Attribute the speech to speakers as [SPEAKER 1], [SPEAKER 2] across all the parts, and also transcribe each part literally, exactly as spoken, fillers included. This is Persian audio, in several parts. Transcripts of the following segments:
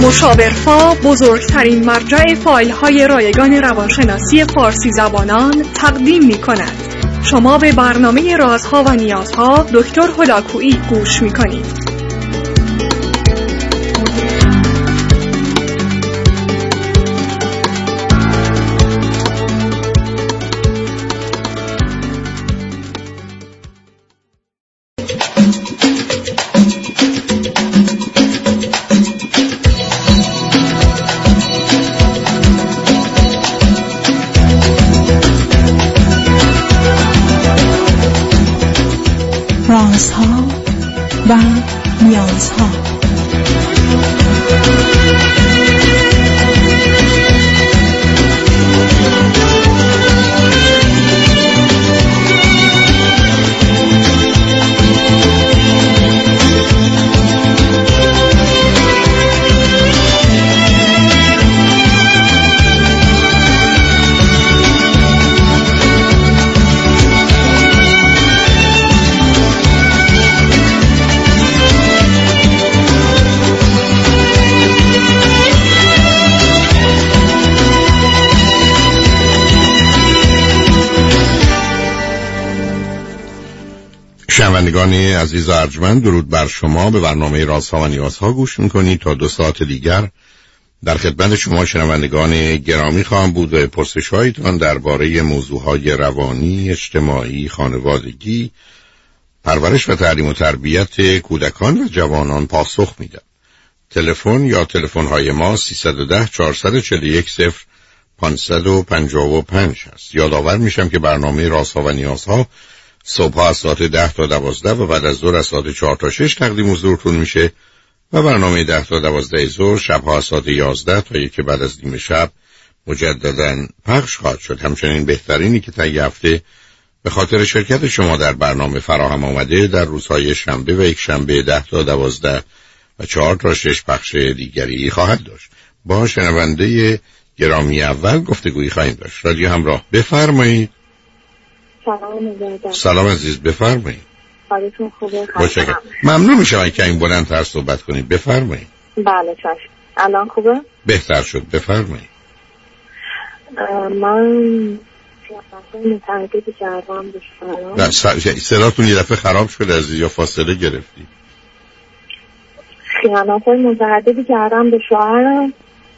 [SPEAKER 1] مشاورفا بزرگترین مرجع فایل های رایگان روانشناسی فارسی زبانان تقدیم می کند. شما به برنامه رازها و نیازها دکتر هلاکویی گوش می کنید.
[SPEAKER 2] رازها و نیازها.
[SPEAKER 3] شنوندگان عزیز و ارجمند، درود بر شما. به برنامه رازها و نیازها گوش میکنید. تا دو ساعت دیگر در خدمت شما شنوندگان گرامی خواهم بود و پرسش هایتان درباره موضوعهای روانی، اجتماعی، خانوادگی، پرورش و تعلیم و تربیت کودکان و جوانان پاسخ میدم. تلفن یا تلفن های ما سیصد و ده چهارصد و چهل و یک صفر پانصد و پنجاه و پنج هست. یادآور میشم که برنامه رازها و نیازها صبح از ساعت ده تا دوازده و بعد از ظهر از ساعت چهار تا شش تقدیم حضورتون میشه و برنامه ده تا دوازده ظهر شبها از ساعت یازده تا یک بعد از نیم شب مجددا پخش خواهد شد. همچنین بهترینی که طی هفته به خاطر شرکت شما در برنامه فراهم آمده در روزهای شنبه و یک شنبه ده تا دوازده و چهار تا شش پخش دیگری خواهد داشت. با شنونده گرامی اول گفتگویی خواهیم داشت. رادیو همراه، بفرمایید.
[SPEAKER 4] سلام.
[SPEAKER 3] سلام عزیز، بفرمایید.
[SPEAKER 4] حالتون خوبه؟
[SPEAKER 3] باشه. ممنون میشم که این بلندتر صحبت کنید. بفرمایید.
[SPEAKER 4] بله چشم. الان خوبه؟
[SPEAKER 3] بهتر شد. بفرمایید.
[SPEAKER 4] من متعهدی کردم به شما.
[SPEAKER 3] نه صداتون یه دفعه خراب شده عزیز، یا فاصله گرفتی؟
[SPEAKER 4] خیانت متعهدی کردم به شوهرم.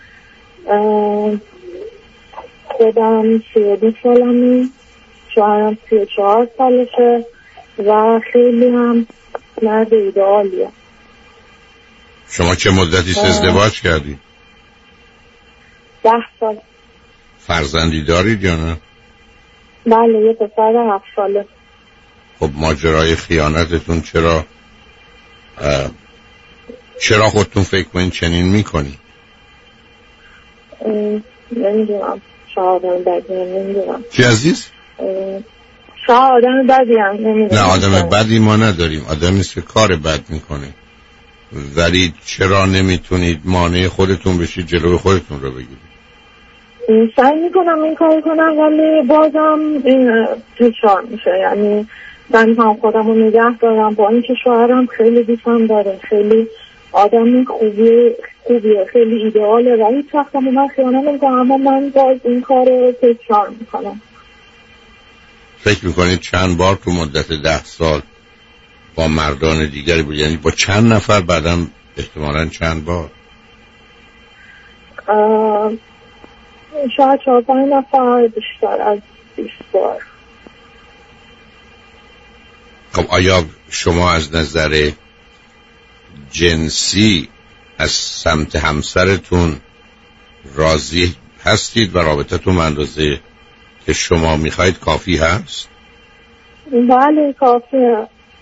[SPEAKER 4] خودم سی و دو سالمه، شوهرم سی و چهار سالشه و خیلی هم مرد ایدئالیه.
[SPEAKER 3] شما چه مدتی ازدواج کردید؟
[SPEAKER 4] ده سال.
[SPEAKER 3] فرزندی دارید یا نه؟
[SPEAKER 4] بله، یه پسر هفت ساله.
[SPEAKER 3] خب ماجرای خیانتتون چرا چرا خودتون فکر کنید چنین میکنی؟
[SPEAKER 4] نمیدونم، شاید آدم بدی هم نمیدونم.
[SPEAKER 3] چی عزیز؟
[SPEAKER 4] شاید آدم بدی هم نمیدونم.
[SPEAKER 3] نه آدم بدی ما نداریم، آدمی است که کار بد میکنه، ولی چرا نمیتونید مانع خودتون بشید، جلوی خودتون رو بگیرید؟
[SPEAKER 4] سعی میکنم این کار کنم ولی بازم این تکرار میشه. یعنی من هم خودم رو نگه دارم، با اینکه شوهرم خیلی دوستم داره، خیلی آدم خوبیه خوبیه خیلی ایدئاله و هیچ وقت هم من خیانت نمیکنم، اما من باز این کار رو تکرار میکنم.
[SPEAKER 3] فکر میکنید چند بار تو مدت ده سال با مردان دیگری بود؟ یعنی با چند نفر؟ بعدم احتمالاً چند بار؟
[SPEAKER 4] شاید چهار پنج نفر، بیشتر از بیست بار.
[SPEAKER 3] خب آیا شما از نظر جنسی از سمت همسرتون راضی هستید و رابطتون به اندازه که شما میخواید کافی هست؟
[SPEAKER 4] بله کافیه.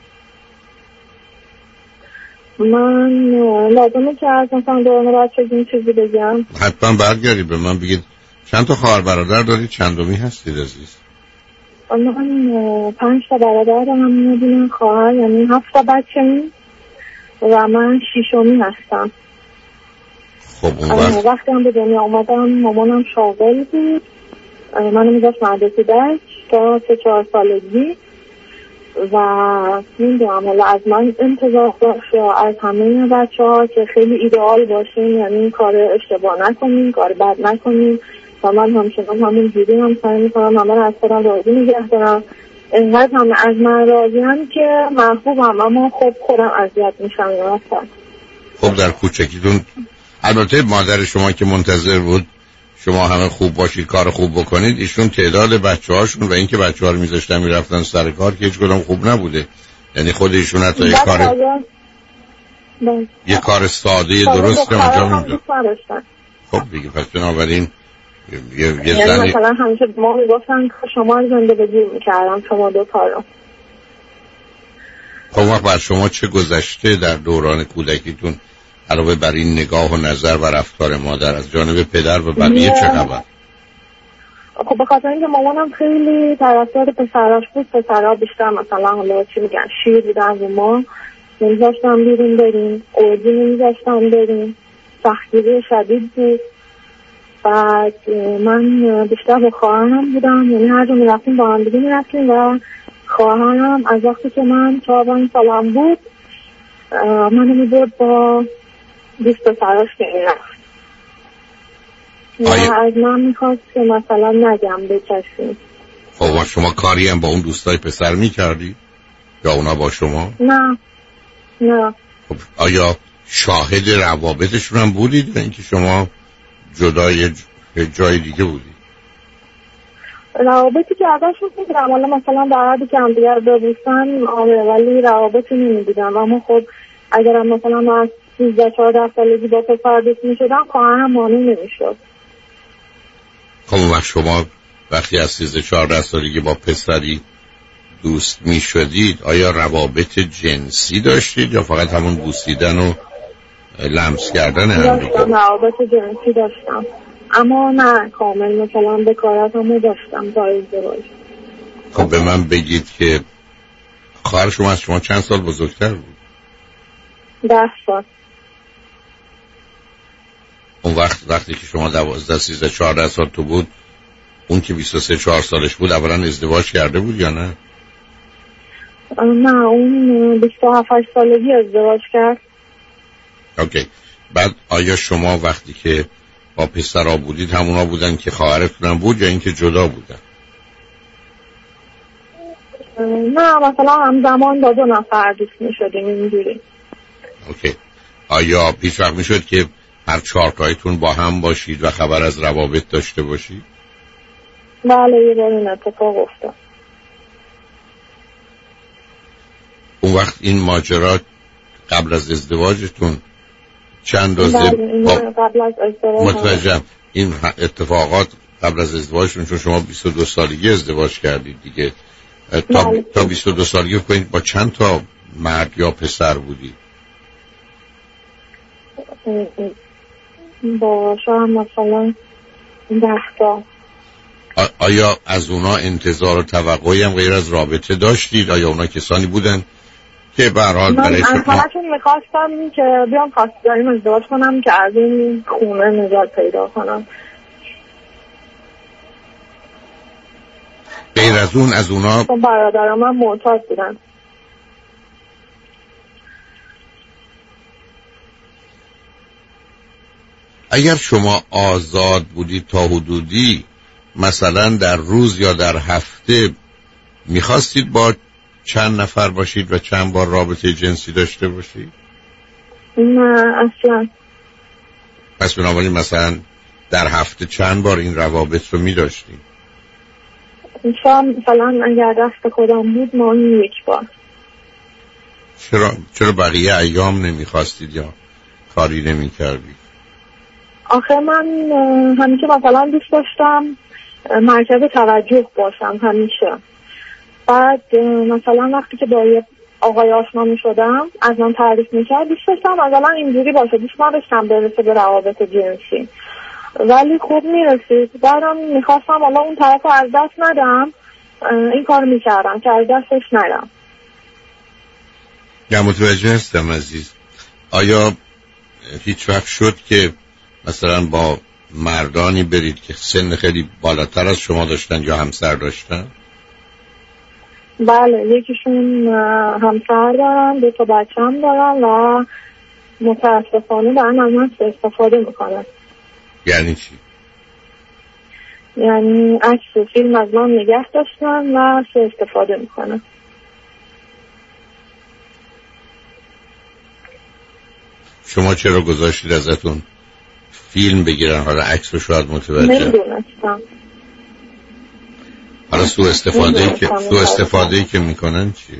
[SPEAKER 4] من لازمه که از مثلا دوران بچگی این چیزی بگم.
[SPEAKER 3] حتما برگردید به من بگید چند تا خواهر برادر دارید؟ چندمی هستید عزیز؟
[SPEAKER 4] من پنج تا برادر دارم، میدونم خواهر، یعنی هفت تا بچه این و من شیشمی هستم.
[SPEAKER 3] خب اون وقت
[SPEAKER 4] وقتی هم به دنیا اومدم مامانم شاغل بود، منو میذاشت مدرسه درس تا سه چهار سالگی. و میدونم حالا از من انتظار داشت یا از همه بچه ها که خیلی ایدئال باشیم، یعنی این کار اشتباه نکنیم، کار بد نکنیم و من همچنان همون جوری هم سعی میکنم همه رو از خودم راضی نگه دارم. اینقدر همه از من راضی هم که محبوبم، اما خب خودم اذیت میشم. یعنی
[SPEAKER 3] خب در کوچکیتون البته مادر شما که منتظر بود شما همه خوب باشید، کار خوب بکنید، ایشون تعداد بچه‌هاشون و اینکه بچه‌ها رو میذاشتن میرفتن سر کار که هیچ کدوم خوب نبوده. یعنی خود ایشون حتی یه کار
[SPEAKER 4] بله.
[SPEAKER 3] یه کار ساده درست که انجام نمیدن. خب دیگه پس بنابراین یه یه
[SPEAKER 4] یعنی
[SPEAKER 3] زنی
[SPEAKER 4] مثلا همیشه ما میگفتن که شما رو زندگی میکردم شما دو تا رو.
[SPEAKER 3] خب وقت بر شما چه گذشته در دوران کودکیتون علاوه بر این نگاه و نظر و رفتار مادر از جانب پدر و بقیه چه خبر؟
[SPEAKER 4] خب به خاطر اینکه مامانم خیلی طرفدار پسراش بود، پسرها بیشتر مثلا حالا چی میگن شیر بودن و ما نمیذاشتن بیرون بریم، اردی نمیذاشتن بریم، سختگیری شدید بود. بعد من بیشتر با خواهرم بودم، یعنی هر جا میرفتیم با هم دیگه میرفتیم و خواهرم از وقتی که من چهار پنج سالم بود منو میبرد با بیست پسراش که میرفت و از من میخواست که مثلا نگم بچشیم.
[SPEAKER 3] خب شما کاری هم با اون دوستای پسر میکردی؟ یا اونا با شما؟
[SPEAKER 4] نه نه.
[SPEAKER 3] خب آیا شاهد روابطشون هم بودید یا اینکه شما جدای جای دیگه بودید؟
[SPEAKER 4] روابطی که ازشون میدیدم، حالا مثلا در حدی که هم دیگر رو ببوستن آره، ولی روابطی نمیدیدم. اما خب اگرم مثلا من از سیزده چهارده سالگی با پسر دوست میشدم خواهرم مانع نمیشد.
[SPEAKER 3] خب و شما وقتی از سیزده چهارده سالگی با پسری دوست میشدید آیا روابط جنسی داشتید یا فقط همون بوسیدن و لمس کردن هم دیگه؟
[SPEAKER 4] داشتم روابط جنسی داشتم، اما نه کامل، مثلا بکارت همو داشتم با ازدواج.
[SPEAKER 3] خب به من بگید که خواهر شما از شما چند سال بزرگتر بود؟
[SPEAKER 4] ده سال.
[SPEAKER 3] اون وقت وقتی که شما دوازده سیزده چهارده سال تو بود اون که بیست و سه چهار سالش بود اولا ازدواج کرده بود یا نه؟
[SPEAKER 4] نه اون بیست و هفت سالگی ازدواج کرد.
[SPEAKER 3] اوکی. بعد آیا شما وقتی که با پسرها بودید همونا بودن که خواهرتونم بود یا اینکه جدا بودن؟
[SPEAKER 4] نه مثلا همزمان با دو نفر دوست می شدیم اینجوری.
[SPEAKER 3] اوکی. آیا پیش وقت می شد که هر چهار تایتون با هم باشید و خبر از روابط داشته باشید؟
[SPEAKER 4] بله یه بار این اتفاق افتاد.
[SPEAKER 3] اون وقت این ماجرا قبل از ازدواجتون چند روزه
[SPEAKER 4] با... قبل از ازدواج
[SPEAKER 3] متوجهم این اتفاقات قبل از ازدواجتون، چون شما بیست و دو سالگی ازدواج کردید دیگه، تا,
[SPEAKER 4] بله.
[SPEAKER 3] تا بیست و دو سالگی کنید با چند تا مرد یا پسر بودید؟
[SPEAKER 4] با شاید مثلا ده تا.
[SPEAKER 3] آیا از اونا انتظار و توقعی هم غیر از رابطه داشتید؟ آیا اونا کسانی بودن که به هر حال برای شما؟
[SPEAKER 4] من از همشون میخواستم که بیام خواستگاریم ازدواج کنم که از این خونه نجات پیدا کنم.
[SPEAKER 3] غیر از اون از اونا
[SPEAKER 4] برادرم هم معتاد بودن.
[SPEAKER 3] اگر شما آزاد بودید تا حدودی مثلا در روز یا در هفته میخواستید با چند نفر باشید و چند بار رابطه جنسی داشته باشید؟
[SPEAKER 4] نه اصلا.
[SPEAKER 3] پس بنابراین مثلا در هفته چند بار این روابط رو میداشتید؟
[SPEAKER 4] شاید مثلا اگر دست خودم بود ما این یک بار.
[SPEAKER 3] چرا چرا بقیه ایام نمیخواستید یا کاری نمیکردید؟
[SPEAKER 4] آخه من همیشه مثلا دوست داشتم مرکز توجه باشم همیشه. بعد مثلا وقتی که با یه آقای آشنا می شدم از من تعریف می کرد دوست داشتم مثلا اینجوری باشه، دوست نداشتم برسه به روابط جنسی، ولی خوب می رسید. بعدم می خواستم حالا اون طرف رو از دست ندم، این کار می کردم که از دستش ندم.
[SPEAKER 3] یا متوجه هستم عزیز. آیا هیچ وقت شد که مثلا با مردانی برید که سن خیلی بالاتر از شما داشتن یا همسر داشتن؟
[SPEAKER 4] بله، یکیشون همسر دارن، دو تا بچه هم دارن و متاسفانه دارن از من استفاده میکنن.
[SPEAKER 3] یعنی چی؟
[SPEAKER 4] یعنی عکس و فیلم از من نگه داشتن و استفاده میکنن.
[SPEAKER 3] شما چرا گذاشتید ازتون فیلم بگیرن؟ حالا عکس رو شاید متوجه
[SPEAKER 4] نمیدونستم.
[SPEAKER 3] حالا سوء استفاده که سوء استفاده که میکنن چیه؟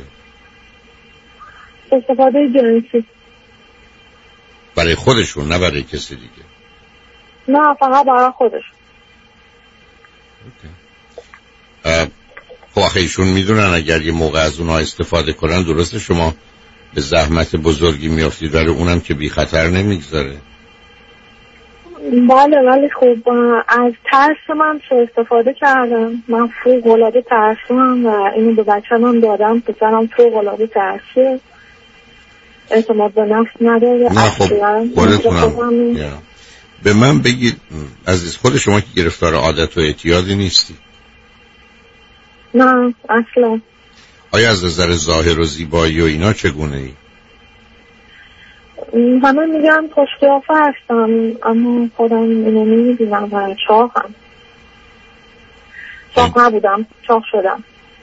[SPEAKER 4] استفاده جنسی.
[SPEAKER 3] برای خودشون نه برای کسی دیگه؟
[SPEAKER 4] نه، فقط برای خودشون.
[SPEAKER 3] خب آخه ایشون میدونن اگر یه موقع از اونها استفاده کنن، درسته شما به زحمت بزرگی میافتید ولی اونم که بی خطر نمیگذاره.
[SPEAKER 4] بله، ولی خب از ترس من سوء استفاده کردم. من فوق العاده ترسوام و اینو به بچه‌م هم دادم. پسرم فوق العاده ترسه، اعتماد به نفس نداره.
[SPEAKER 3] نه خب خودتونم به من بگید عزیز، خود شما که گرفتار عادت و اعتیادی نیستی؟
[SPEAKER 4] نه اصلا.
[SPEAKER 3] آیا از نظر ظاهر و زیبایی و اینا چگونه ای؟
[SPEAKER 4] همه میگن خوشقیافه هستم، اما خودم اینو نمیدونم و چاقم. چاق نبودم، چاق شدم.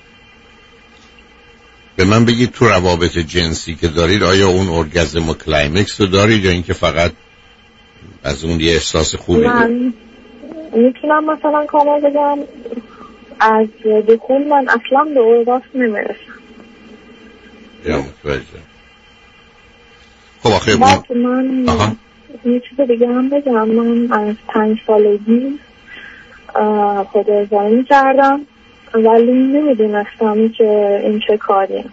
[SPEAKER 3] به من بگید تو روابط جنسی که دارید آیا اون ارگزم و کلایمکس رو دارید یا اینکه فقط از اون یه احساس خوبی؟
[SPEAKER 4] من میتونم مثلا کامل بگم از دخول من اصلا به ارگاسم نمیرسم.
[SPEAKER 3] یا متوجه. خب آخه
[SPEAKER 4] من
[SPEAKER 3] آها.
[SPEAKER 4] یه چیز دیگه هم بگم. من از پنج سالگی خود ارزایی میکردم ولی نمیدونستم که این چه کاریه.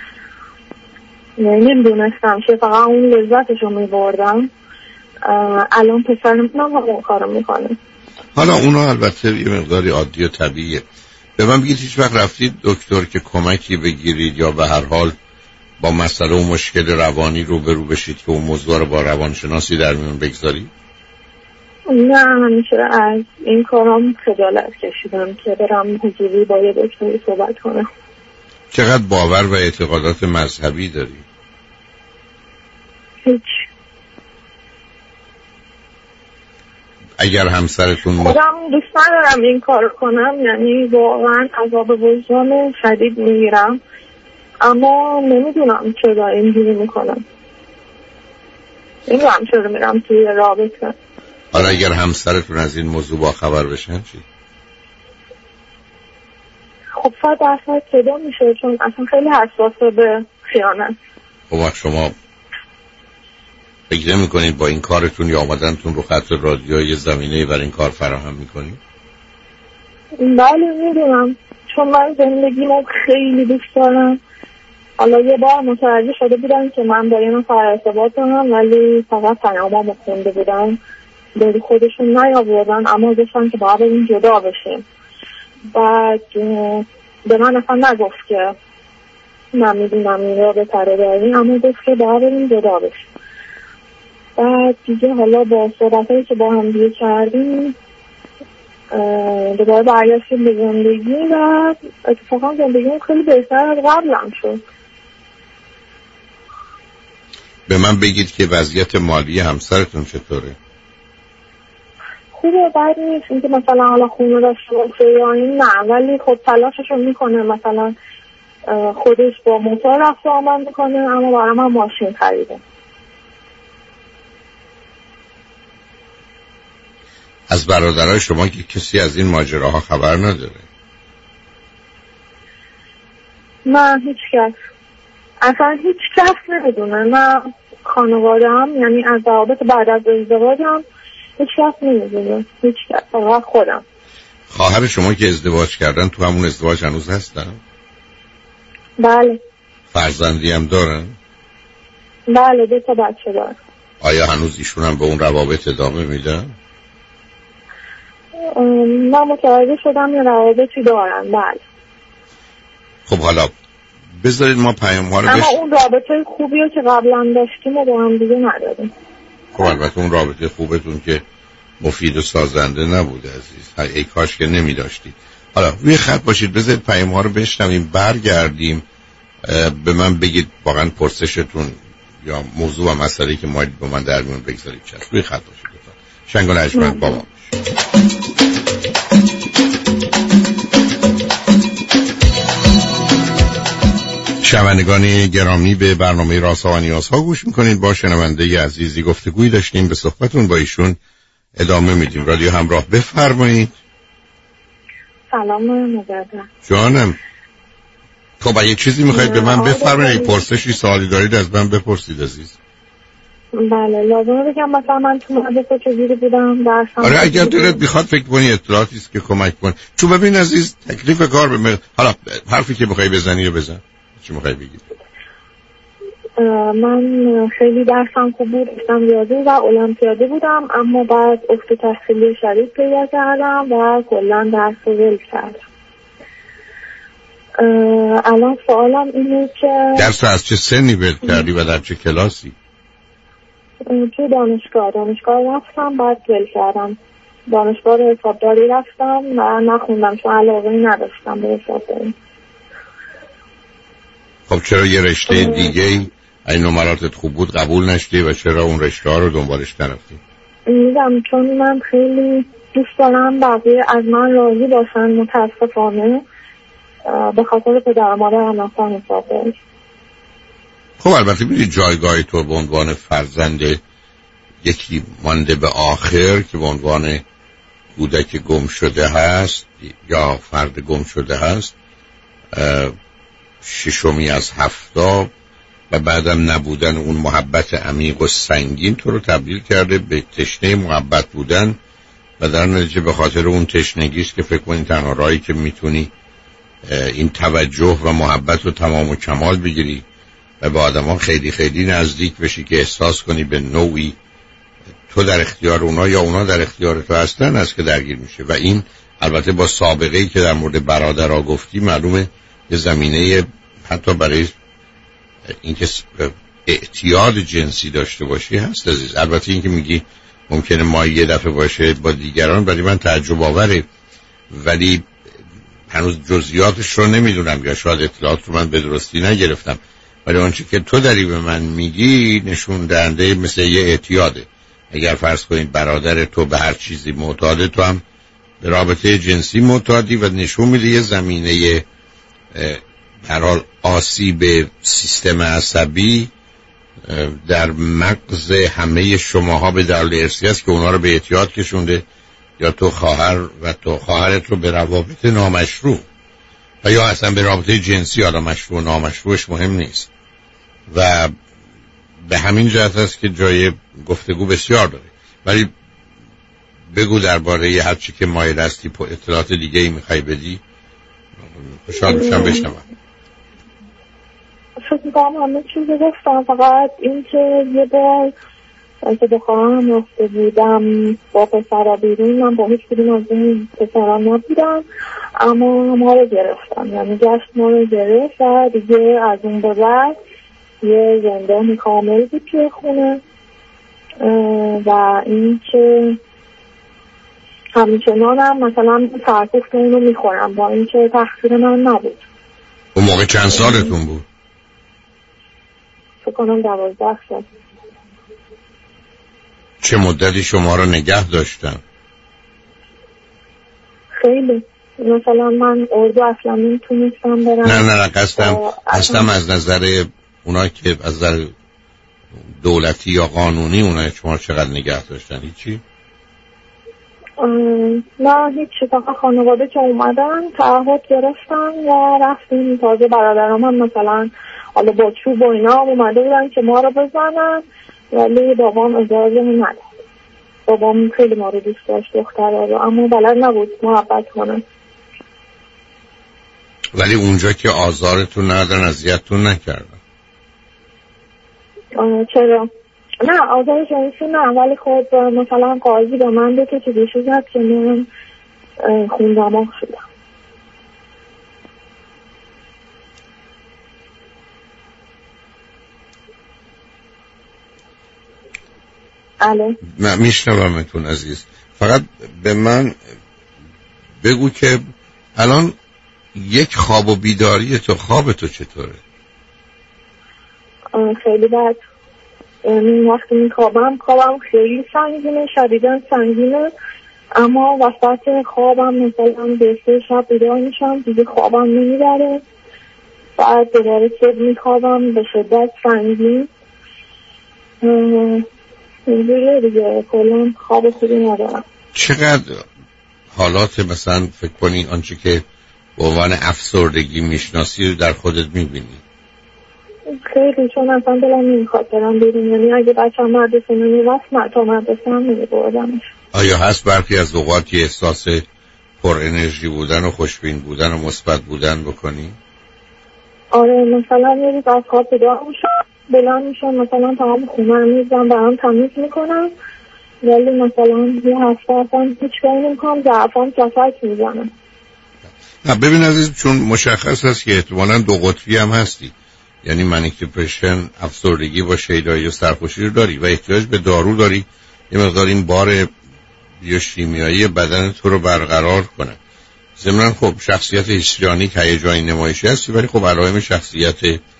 [SPEAKER 4] نمیدونستم که فقط اون لذتشو میبردم. الان پسرم هم همون کارو میکنه.
[SPEAKER 3] حالا اونا البته یه مقداری عادی و طبیعیه. به من بگید هیچ وقت رفتید دکتر که کمکی بگیرید یا به هر حال با مسئله و مشکل روانی رو به رو بشید که اون موضوع رو با روانشناسی در میون بگذارید؟
[SPEAKER 4] نه، همیشه از این کارام خجالت کشیدم که برم حضوری با یه دکتری صحبت کنم.
[SPEAKER 3] چقدر باور و اعتقادات مذهبی داری؟
[SPEAKER 4] هیچ.
[SPEAKER 3] اگر همسرتون م...
[SPEAKER 4] خودم دوست ندارم این کار کنم، یعنی واقعا عذاب وجدان شدید میگیرم، اما نمیدونم چرا اینجوری میکنم. نمیدونم چرا میرم توی رابطه.
[SPEAKER 3] حالا اگر همسرتون از این موضوع با خبر بشن چی؟
[SPEAKER 4] خب صد درصد صدا میشه، چون اصلا خیلی حساسه به خیانت.
[SPEAKER 3] خب وقت شما فکر نمی‌کنید با این کارتون یا آمدنتون رو خط رادیو یه زمینه برای این کار فراهم میکنید؟
[SPEAKER 4] بله میدونم، چون من زندگیمو خیلی دوست دارم. حالا یه بار متوجه شده بودم که من با یه نفر ارتباط دارم ولی فقط پیامامو خونده بودم، به خودشون نیاوردن، اما گفتن که باید این جدا بشیم. بعد به من اصلا نگفت که من میدونم این را به تره داریم، اما گفت که باید این جدا بشیم. بعد دیگه حالا با صحبتایی که با هم دیگه کردیم دوباره برگشتیم به زندگی و اتفاقا زندگیم خیلی بهتر از قبلم شد.
[SPEAKER 3] به من بگید که وضعیت مالی همسرتون چطوره؟
[SPEAKER 4] خوبه، بد نیست. اینکه مثلا حالا خونه داشته باشه یا این نه، ولی خب تلاششو میکنه. مثلا خودش با موتور رفت و آمد میکنه، اما برای من ماشین خریده.
[SPEAKER 3] از برادرای شما که کسی از این ماجراها خبر نداره؟
[SPEAKER 4] نه هیچ کس، اصلا هیچ کس نمیدونه. نه خانواده هم، یعنی از روابط بعد از ازدواج هم هیچ کس نمیدونه. هیچ کس، فقط خودم.
[SPEAKER 3] خواهر شما که ازدواج کردن تو همون ازدواج هنوز هستن؟
[SPEAKER 4] بله.
[SPEAKER 3] فرزندی هم دارن؟
[SPEAKER 4] بله، دو تا بچه دارن.
[SPEAKER 3] آیا هنوز ایشون هم به اون روابط ادامه میدن؟
[SPEAKER 4] من متوجه شدم یه روابطی دارن. بله.
[SPEAKER 3] خب حالا بذارید ما پیام ها رو
[SPEAKER 4] اما
[SPEAKER 3] بش...
[SPEAKER 4] اون رابطه خوبی رو که قبلا داشتیم و با هم دیگه نداریم.
[SPEAKER 3] خب البته اون رابطه خوبتون که مفید و سازنده نبوده عزیز، ای کاش که نمی داشتید. حالا روی خط باشید، بذارید پیام ها رو بشنویم، برگردیم به من بگید واقعا پرسشتون یا موضوع و مسئله‌ای که ما با من در میون بگذارید چه. روی خط باشید لطفا. شنگال ارجمند با ما. شنوندگان گرامی، به برنامه رازها و نیازها گوش میکنید. با شنونده عزیزی گفتگویی داشتیم، به صحبتون با ایشون ادامه میدیم. رادیو همراه، بفرمایید.
[SPEAKER 4] سلام مجدد.
[SPEAKER 3] جانم. خب اگه چیزی میخواید به من بفرمایید، پرسشی سوالی دارید از من بپرسید عزیز.
[SPEAKER 4] بله لازمه بگم مثلا من تو مدرسه چجوری بودم درسم.
[SPEAKER 3] آره اگر دلت بخواد فکر کنی اطلاعاتی است که کمک کنه. چون ببین عزیز، تکلیف کار به من... حالا حرفی که بخوای بزنی رو بزن. چی میخوای بگی؟
[SPEAKER 4] من خیلی درسم خوب بود، داشتم ریاضی و المپیادی بودم، اما بعد افت تحصیلی شدید پیدا کردم و کلا درس رو ول کردم. الان سوالم اینه که
[SPEAKER 3] درس از چه سنی ول کردی و در چه کلاسی؟
[SPEAKER 4] تو دانشگاه دانشگاه رفتم، بعد ول کردم. دانشگاه حسابداری رفتم و نخوندم چون علاقه نداشتم به حسابداری.
[SPEAKER 3] خب چرا یه رشته دیگه ای این نمراتت خوب بود قبول نشدی و چرا اون رشته ها رو دنبالش نرفتی؟
[SPEAKER 4] میگم چون من خیلی دوست دارم بقیه از من راضی باشن، متاسفانه به خاطر پدر مادرم اصلا حسابداری.
[SPEAKER 3] خب البته میدونی جایگاه تو به عنوان فرزند یکی مانده به آخر که به عنوان کودک گم شده هست یا فرد گم شده هست، ششمی از هفتا و بعدم نبودن اون محبت عمیق و سنگین تو رو تبدیل کرده به تشنه محبت بودن و در نتیجه به خاطر اون تشنگیست که فکر کنی تنها راهی که میتونی این توجه و محبت رو تمام و کمال بگیری و به آدمان خیلی خیلی نزدیک بشی که احساس کنی به نوعی تو در اختیار اونا یا اونا در اختیار تو هستن است که درگیر میشه. و این البته با سابقه‌ای که در مورد برادرها گفتی معلومه یه زمینه حتی برای اینکه اعتیاد جنسی داشته باشی هست عزیز. البته اینکه میگی ممکنه ما یه دفعه باشه با دیگران، برای من تعجب آوره، ولی هنوز جزئیاتش رو نمیدونم یا شاید اطلاعات رو من به درستی نگرفتم، ولی آنچه که تو داری به من میگی نشون دهنده مثل یه اعتیاده. اگر فرض کنید برادر تو به هر چیزی معتاده، تو هم به رابطه جنسی معتادی و نشون میده یه زمینه هر حال آسیب سیستم عصبی در مغز همه شماها به دلیل ارثی است که اونا رو به اعتیاد کشونده، یا تو خواهر و تو خواهرت رو به روابط نامشروع و یا اصلا به رابطه جنسی، حالا مشروع و نامشروعش مهم نیست. و به همین جهت است که جای گفتگو بسیار داره. ولی بگو درباره هر چی که مایل هستی اطلاعات دیگه ای میخوای بدی، خوشحال میشم بشنوم.
[SPEAKER 4] فکر میکنم همه چیزی گفتم، فقط این که یه بار که به خواهم رفته بودم با پسرا بیرون، من با هیچ کدوم از این پسرا نبودم اما ما رو گرفتم، یعنی گشت ما رو گرفت و دیگه از اون به بعد یه زندانی کامل بود توی خونه و این که همچنان هم مثلا سرکوفت اونو میخورم با این که تقصیر من نبود.
[SPEAKER 3] اون موقع چند سالتون بود؟
[SPEAKER 4] فکر کنم دوازده سال.
[SPEAKER 3] چه مدتی شما رو نگه داشتن؟
[SPEAKER 4] خیلی، مثلا من اردو اصلا نمیتونستم برم.
[SPEAKER 3] نه نه نه قصدم قصدم از نظر اونا که از نظر دولتی یا قانونی اونا شما چقدر نگه داشتن؟ هیچی؟
[SPEAKER 4] نه هیچی، فقط خانواده که اومدن تعهد گرفتن و رفتیم. تازه برادرام هم مثلا حالا با چوب و اینا اومده بودن که ما رو بزنن، ولی بابام اجازه نداد. بابام خیلی ما رو دوست داشت دختره رو، اما بلد نبود محبت کنه.
[SPEAKER 3] ولی اونجا که آزارتون ندارن اذیتتون نکردن؟
[SPEAKER 4] چرا؟ نه آزار جنسی نه، ولی خب مثلا قاضی به من دو تا چیزی زد که من خون دماغ شدم. الو
[SPEAKER 3] من میشنومتون عزیز. فقط به من بگو که الان یک خواب و بیداری تو، خواب تو چطوره؟
[SPEAKER 4] خیلی بد. یعنی وقتی میخوابم خوابم خیلی سنگینه، شدیداً سنگینه، اما وسط خوابم مثلا به سه شب بیدار میشم، دیگه خوابم نمیبره، بعد دوباره صبح میخوابم به شدت سنگین. اینجوریه دیگه، کلا خواب خوبی ندارم.
[SPEAKER 3] چقدر حالات مثلا فکر کنی آنچه که به عنوان افسردگی میشناسی رو در خودت میبینی؟
[SPEAKER 4] خیلی، چون اصلا دلم نمیخواد برم بیرون. یعنی اگه بچه‌م مدرسه نمیرفت من تا مدرسه هم نمیبردمش.
[SPEAKER 3] آیا هست برخی از اوقات یه احساس پر انرژی بودن و خوشبین بودن و مثبت بودن بکنی؟
[SPEAKER 4] آره، مثلا یه روز از خواب بیدار میشم، بلند میشم، مثلا تمام خونه رو میزنم، برام تمیز میکنم، ولی مثلا یه هفته اصلا هیچ کاری نمیکنم، ضعفام کفک میزنم.
[SPEAKER 3] نه ببین عزیز، چون مشخص هست که احتمالاً دو قطبی هم هستی، یعنی منیک دپرشن، افسردگی با شیدایی و سرخوشی رو داری و احتیاج به دارو داری یه مقدار این بار بیوشیمیایی بدن تو رو برقرار کنه. ضمناً خب شخصیت هیستریونیک هیجانی نمایشی هستی، ولی خب علائم شخصیت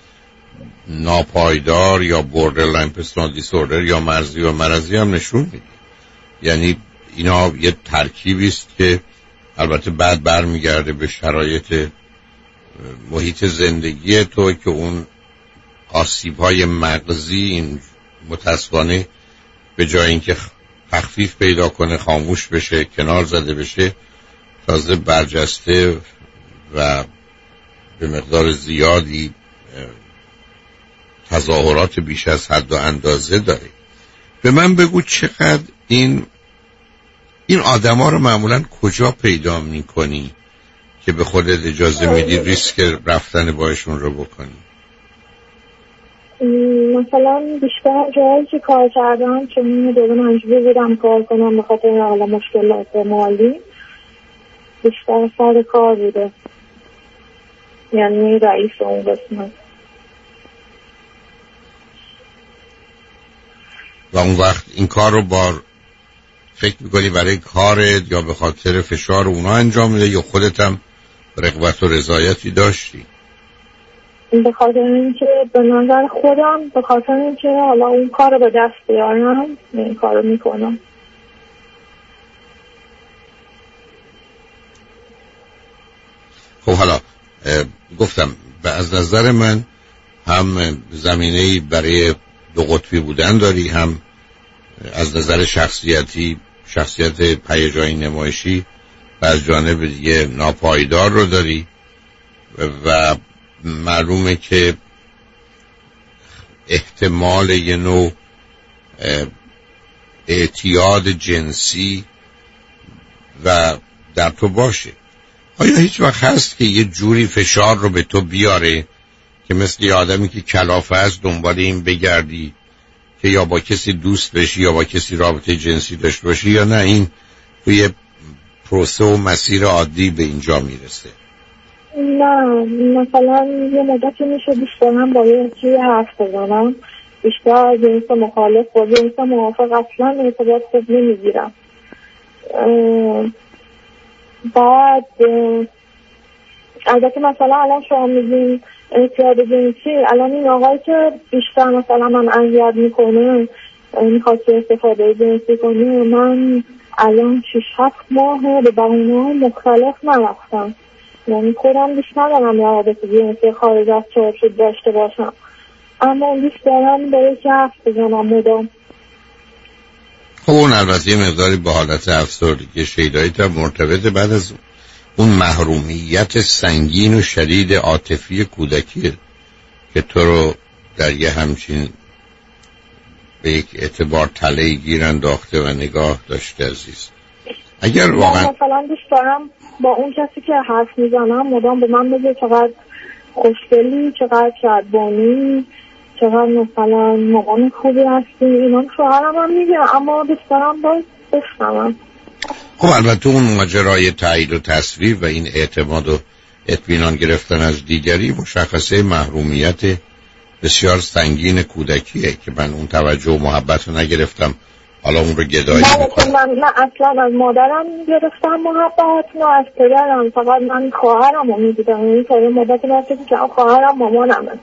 [SPEAKER 3] ناپایدار یا بوردرلاین پرسونالیتی دیسوردر یا مرزی و مرضی هم نشون میده. یعنی اینا یه ترکیبی است که البته بعد برمیگرده به شرایط محیط زندگی تو که اون آسیب‌های مغزی این متأسفانه به جای اینکه تخفیف پیدا کنه، خاموش بشه، کنار زده بشه، تازه برجسته و به مقدار زیادی تظاهرات بیش از حد و اندازه داره. به من بگو چقدر این این آدما رو معمولاً کجا پیدا می‌کنی که به خودت اجازه میدی ریسک رفتن باشون رو بکنی؟
[SPEAKER 4] مثلا بیشتر جایی که کار کردم، چون دوره مجبور بودم کار کنم به خاطر حالا مشکلات مالی، بیشتر سر کار بوده، یعنی رئیس اون قسمت.
[SPEAKER 3] و اون وقت این کار رو با فکر میکنی برای کارت یا به خاطر فشار اونا انجام میده یا خودت هم رغبت و رضایتی داشتی؟
[SPEAKER 4] به خاطر اینکه به نظر خودم، به خاطر اینکه حالا اون کار رو به دست بیارم این کار رو میکنم.
[SPEAKER 3] خب حالا گفتم از نظر من هم زمینه‌ای برای دو قطبی بودن داری، هم از نظر شخصیتی شخصیت هیجانی نمایشی و از جانب دیگه ناپایدار رو داری و معلومه که احتمال یه نوع اعتیاد جنسی و در تو باشه. آیا هیچ وقت هست که یه جوری فشار رو به تو بیاره که مثل یه آدمی که کلافه است دنبال این بگردی که یا با کسی دوست بشی یا با کسی رابطه جنسی داشته باشی، یا نه این توی پروسه و مسیر عادی به اینجا میرسه؟
[SPEAKER 4] نه، مثلا یه مدتی میشه بیشترم با یکی حرف بزنم، بیشتر جنس مخالف با جنس موافق اصلا ارتباط خوب نمیگیرم. بعد البته مثلا الان شما میگین اعتیاد جنسی، الان این آقایی که بیشتر مثلا من اذیت میکنه، میخواد که استفاده جنسی کنه، من الان شش هفت ماهه به بهونه‌های مختلف نرفتم. یعنی خودم دوست ندارم روابط جنسی خارج از چارچوب داشته باشم، اما دوست دارم به یکی حرف بزنم مدام.
[SPEAKER 3] خب اون البته یه مقداری به حالت افسردگی شیدایی تا مرتبط بعد از اون محرومیت سنگین و شدید عاطفی کودکی که تو رو در یه همچین به یک اعتبار تله گیر انداخته و نگاه داشته. عزیز اگر واقعا
[SPEAKER 4] مثلا دوست دارم با اون کسی که حرف میزنم مدام به من بگه چقدر خوشگلی، چقدر شادبانی، چقدر مثلا مامان خوبی هستی، اینا شوهرم هم میگه، اما دوست دارم باید بشنوم.
[SPEAKER 3] خب البته اون ماجرای تایید و تصویب و این اعتماد و اطمینان گرفتن از دیگری مشخصه محرومیت بسیار سنگین کودکیه که من اون توجه و محبت رو نگرفتم حالا اون رو گدایی
[SPEAKER 4] میکنه؟ من نه اصلا از مادرم گرفتم محبت، نه از پدرم، فقط من خواهرم رو میدیدم. این تا یه مدت نفسی که خواهرم مامانمه.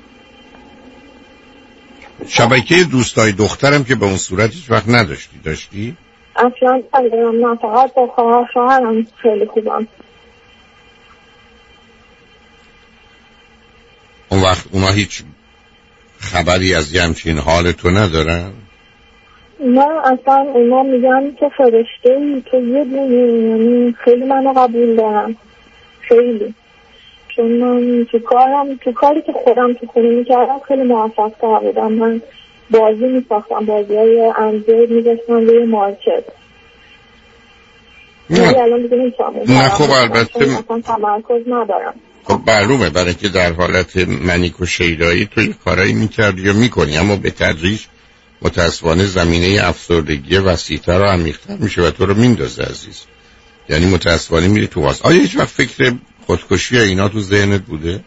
[SPEAKER 3] شبکه دوستای دخترم که به اون صورت هیچ وقت نداشتی؟ داشتی؟
[SPEAKER 4] اصلا ندارم، نه فقط با خواهر خواهرم خیلی خوبم.
[SPEAKER 3] اون وقت اونا هیچ خبری از یه همچین حال تو ندارن؟
[SPEAKER 4] نه اصلا اونا میگن که فرشته ای تو یه دونی، یعنی خیلی منو قبول دارم، خیلی. چون من تو کارم تو کاری که خودم تو خونه میکردم خیلی موفق تر بودم. من بازی میساختم، بازی های اندروید میذاشتم روی مارکت.
[SPEAKER 3] نه
[SPEAKER 4] الان دیگه نمیتونم.
[SPEAKER 3] نه خب البته
[SPEAKER 4] اصلا تمرکز ندارم.
[SPEAKER 3] خب معلومه، برای که در حالت منیک و شیدایی تو یه کارایی میکردی یا میکنی، اما به تدریج متاسفانه زمینه افسردگی وسیع‌تر و عمیق‌تر میشه و تو رو میندازه عزیز. یعنی متاسفانه میری تو واس. آیا هیچ وقت فکر خودکشی یا اینا تو ذهنت بوده؟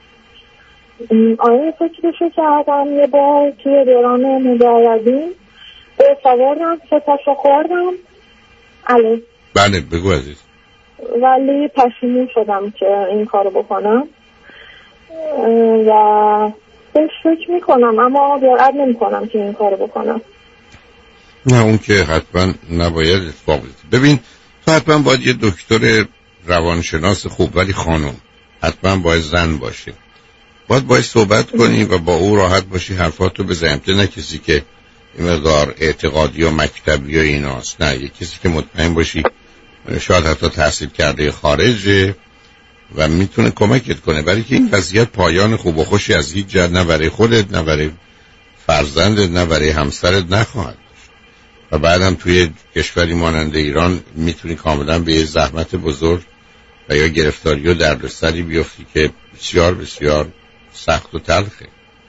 [SPEAKER 4] آیا فکرشو کردم یه بار توی دوران مجردین به سواردم ستاشو خوردم. الو
[SPEAKER 3] بله بگو عزیز.
[SPEAKER 4] ولی پشیمون شدم که این کارو بکنم و بهش فکر میکنم اما جرئت نمیکنم که این کارو بکنم.
[SPEAKER 3] نه اون که حتما نباید اتفاق بیفته. ببین تو حتما باید یه دکتر روانشناس خوب، ولی خانم حتما باید زن باشه، باید باید صحبت کنی و با او راحت باشی، حرفاتو بزنی. نه کسی که این مقدار اعتقادی و مکتبی و ایناست، نه یه کسی که مطمئن باشی شاید حتی تحصیل کرده خارجه و میتونه کمکت کنه، برای که این وضعیت پایان خوب و خوشی از هیچ جهت نه برای خودت، نه برای فرزندت، نه برای همسرت نخواهد داشت. و بعدم توی کشوری مانند ایران میتونی کاملا به یه زحمت بزرگ و یا گرفتاری و دردسری بیفتی که بسیار بسیار سخت و تلخه.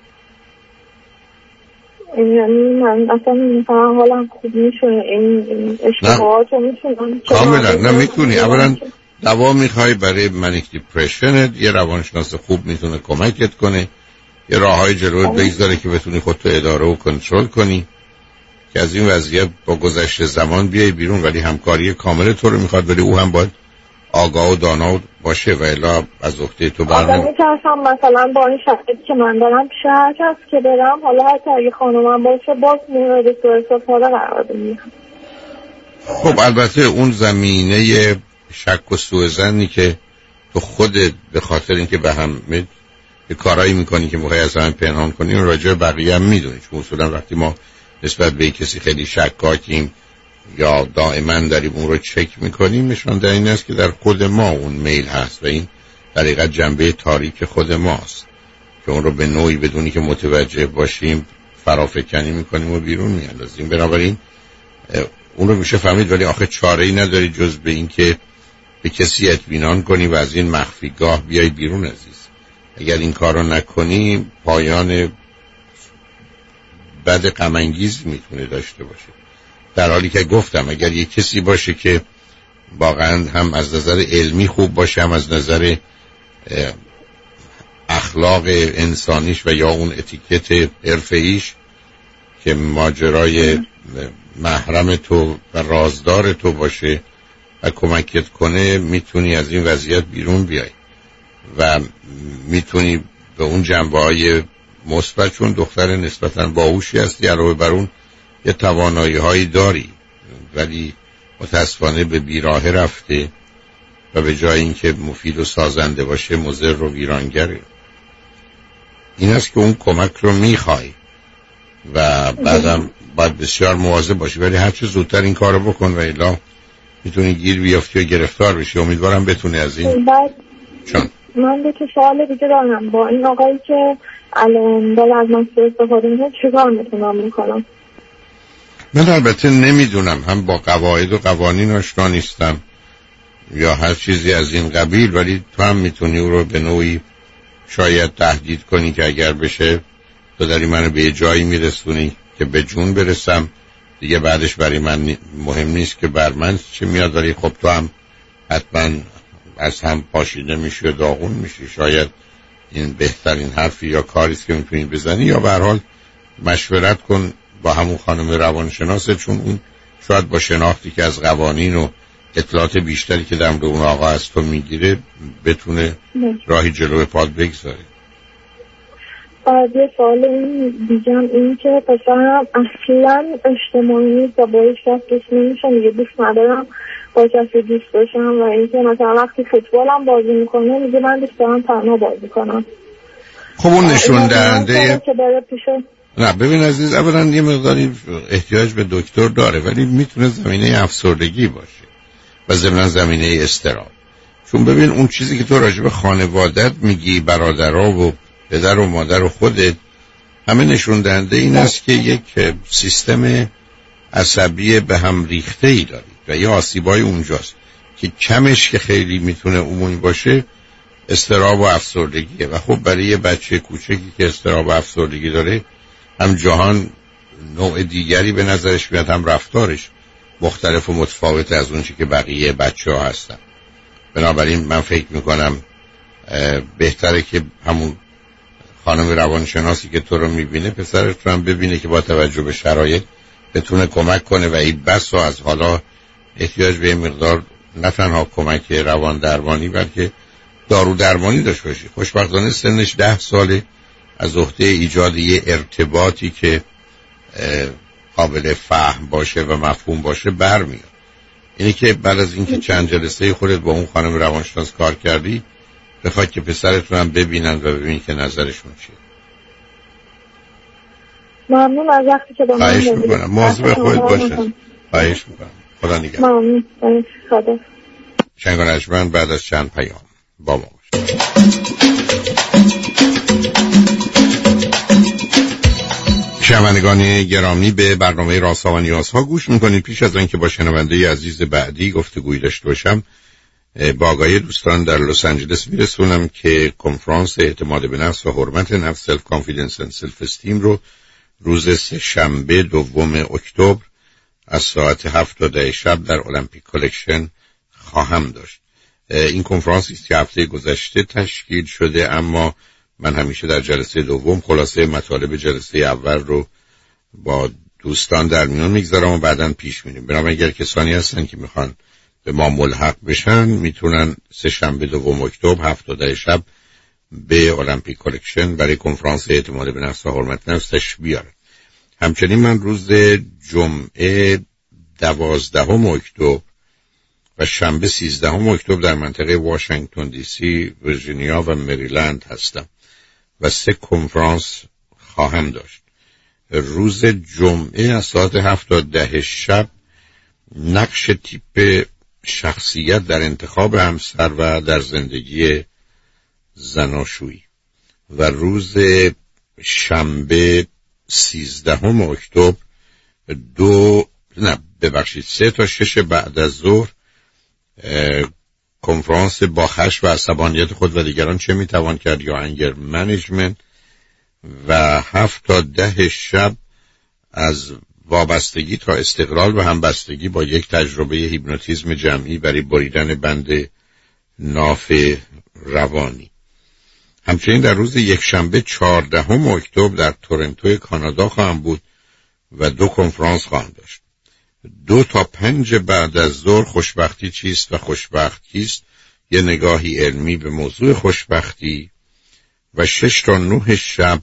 [SPEAKER 4] یعنی من اصلا میفهم حالم خوب میشه، این اشتباهات رو میتونم
[SPEAKER 3] کاملا نه میتونی. اولا دوا میخوای برای منیک دیپرشنت، یه روانشناس خوب میتونه کمکت کنه، یه راههای جلوت بگذاره که بتونی خودتو اداره و کنترل کنی که از این وضعیت با گذشت زمان بیای بیرون. ولی همکاری کامل تو رو میخواد، ولی او هم باید آگاه و دانا باشه و الا از عهده تو برنمیاد.
[SPEAKER 4] آدم میترسم مثلا با این شرایطی که من دارم پیش هر کس که برم، حالا حتی اگه خانومم باشه باز مورد سوء استفاده قرار بگیرم.
[SPEAKER 3] خب البته اون زمینه شک و سوء ظنی که تو خودت به خاطر اینکه به هم می... یه کارایی میکنی که موقعی از هم پنهان کنی اون راجع به بقیه هم میدونی، چون اصولا وقتی ما نسبت به کسی خیلی شکاکیم یا دائما داریم اون رو چک میکنیم، نشان در این است که در خود ما اون میل هست و این در حقیقت جنبه تاریک خود ماست که اون رو به نوعی بدونی که متوجه باشیم فرافکنی میکنیم و بیرون میاندازیم. بنابراین اون رو میشه فهمید، ولی آخه چاره‌ای نداری جز به این که به کسی اطمینان کنی و از این مخفیگاه بیای بیرون عزیز. اگر این کار رو نکنی پایان بد غم انگیز میتونه داشته باشه. در حالی که گفتم اگر یک کسی باشه که واقعا هم از نظر علمی خوب باشه، هم از نظر اخلاق انسانیش و یا اون اتیکت حرفه‌ایش که ماجرای محرم تو و رازدار تو باشه و کمکت کنه، میتونی از این وضعیت بیرون بیای و میتونی به اون جنبه‌های مثبت، چون دختر نسبتاً باهوشی هستی، علاوه بر اون یه توانایی هایی داری، ولی متاسفانه به بیراه رفته و به جای اینکه مفید و سازنده باشه مضر و ویرانگره. این است که اون کمک رو میخوای و بعدم باید بسیار مواظب باشی، ولی هر چه زودتر این کارو بکن و الا میتونی گیر بیافتی و گرفتار بشی. امیدوارم بتونی از این.
[SPEAKER 4] بعد
[SPEAKER 3] چون
[SPEAKER 4] من به تو سوال دیگه دارم، با این آقایی که الان داره از من استفاده میکنه چیکار میتونم میکنم؟
[SPEAKER 3] من البته نمیدونم، هم با قواعد و قوانین آشنا نیستم یا هر چیزی از این قبیل، ولی تو هم میتونی او رو به نوعی شاید تهدید کنی که اگر بشه تو داری منو به یه جایی میرسونی که به جون برسم دیگه، بعدش برای من مهم نیست که بر من چه میاد، ولی خب تو هم حتما از هم پاشیده میشی و داغون میشی. شاید این بهترین حرفی یا کاریست که میتونی بزنی، یا به هر حال مشورت کن با همون خانم روانشناسه، چون اون شاید با شناختی که از قوانین و اطلاعات بیشتری که در مورد اون آقا از تو میگیره بتونه راهی جلو پات بگذاره.
[SPEAKER 4] بعد یه سوال این دیگه این که پسرم اصلا اجتماعی نیست و با هیچ کس دوست نمیشه، میگه دوست ندارم با کسی دوست باشم و اینکه مثلا وقتی فوتبالم بازی میکنه میگه من دوست دارم تنها بازی کنم.
[SPEAKER 3] خب اون نشون دهنده
[SPEAKER 4] که داره پیشه.
[SPEAKER 3] نه ببین عزیز، اولا یه مقداری احتیاج به دکتر داره، ولی میتونه زمینه افسردگی باشه و ضمن زمینه اضطراب. چون ببین اون چیزی که تو راجع به خانوادت میگی، برادرها و پدر و مادر و خودت، همه نشون دهنده این است که یک سیستم عصبی به هم ریخته ای داری و یه آسیبای اونجاست که کمش که خیلی میتونه عمومی باشه اضطراب و افسردگیه. و خب برای یه بچه کوچکی که اضطراب و افسردگی داره، هم جهان نوع دیگری به نظرش میاد، هم رفتارش مختلف و متفاوت از اون چی که بقیه بچه ها هستن. بنابراین من فکر میکنم بهتره که همون خانم روانشناسی که تو رو میبینه پسرش رو هم ببینه که با توجه به شرایط بتونه کمک کنه و این بس و از حالا احتیاج به مقدار نه تنها کمک روان درمانی بلکه دارو درمانی داشته باشی. خوشبختانه سنش ده ساله، از عهده ایجاد یه ارتباطی که قابل فهم باشه و مفهوم باشه برمیاد. اینی که بعد از اینکه چند جلسه خودت با اون خانم روانشناس کار کردی، بخواد که پسرتون هم ببینن و ببینی که نظرشون چیه.
[SPEAKER 4] ممنون از وقتی که با من
[SPEAKER 3] خواهش میکنم مواظب خودت باشه. خواهش میکنم. خدا نگهدار.
[SPEAKER 4] ممنون. خدا.
[SPEAKER 3] شنگانجمن بعد از چند پیام با ما باشه. شنوندگان گرامی، به برنامه رازها و نیازها گوش میکنید. پیش از آنکه با شنونده عزیز بعدی گفتگویی داشته باشم، با آگاهی دوستان در لس آنجلس میرسونم که کنفرانس اعتماد به نفس و حرمت نفس، سلف کانفیدنس اند سلف استیم رو روز سه شنبه دوم اکتبر از ساعت هفت تا ده شب در المپیک کالکشن خواهم داشت. این کنفرانسی است که هفته گذشته تشکیل شده، اما من همیشه در جلسه دوم خلاصه مطالب جلسه اول رو با دوستان در میان میگذارم و بعداً پیش میریم. بنابراین اگر کسانی هستن که میخوان به ما ملحق بشن، میتونن سه شنبه دوم اکتبر هفت تا ده شب به المپیک کالکشن برای کنفرانس اعتماد به نفس و حرمت نفس تشریف بیارن. همچنین من روز جمعه دوازدهم اکتبر و شنبه سیزدهم اکتبر در منطقه واشنگتن دی سی، ویرجینیا و مریلند هستم و سه کنفرانس خواهم داشت. روز جمعه از ساعت هفت تا ده شب نقش تیپ شخصیت در انتخاب همسر و در زندگی زناشویی، و روز شنبه سیزدهم اکتبر دو نه ببخشید سه تا شش بعد از ظهر کنفرانس با خشم و عصبانیت خود و دیگران چه میتوان کرد یا انگر منیجمنت، و هفت تا ده شب از وابستگی تا استقلال و همبستگی با یک تجربه هیپنوتیزم جمعی برای بریدن بند ناف روانی. همچنین در روز یک شنبه چهاردهم اکتبر در تورنتو کانادا خواهم بود و دو کنفرانس خواهم داشت. دو تا پنج بعد از ظهر خوشبختی چیست و خوشبخت کیست، یه نگاهی علمی به موضوع خوشبختی، و شش تا نه شب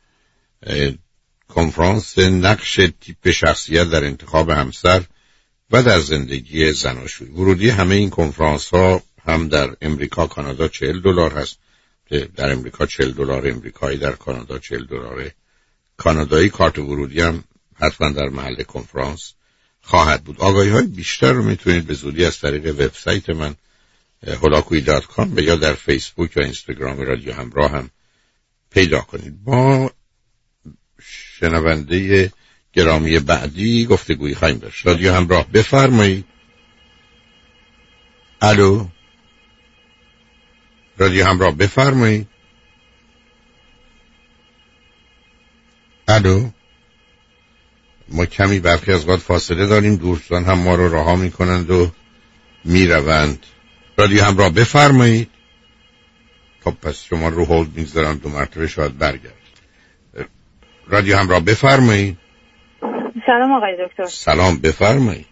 [SPEAKER 3] کنفرانس نقش تیپ شخصیت در انتخاب همسر و در زندگی زناشویی. ورودی همه این کنفرانس ها هم در امریکا کانادا چهل دلار هست، در امریکا چهل دلار امریکایی، در کانادا چهل دلار کانادایی. کارت ورودی هم حتما در محل کنفرانس خواهد بود. آگاهی های بیشتر رو میتونید به زودی از طریق وبسایت من هولاکویی دات کام یا در فیسبوک و اینستاگرام رادیو همراه هم پیدا کنید. با شنونده گرامی بعدی گفتگویی خواهیم داشت. رادیو همراه، بفرمایید. الو، رادیو همراه، بفرمایید. الو، ما کمی برخی از وقت فاصله داریم، دوستان هم ما رو رها میکنند و میروند. رادیو همراه، بفرمایید. خب پس شما رو هولد میگذارم، دو مرتبه شاید برگرد. رادیو همراه، بفرمایید.
[SPEAKER 5] سلام آقای دکتر.
[SPEAKER 3] سلام، بفرمایید.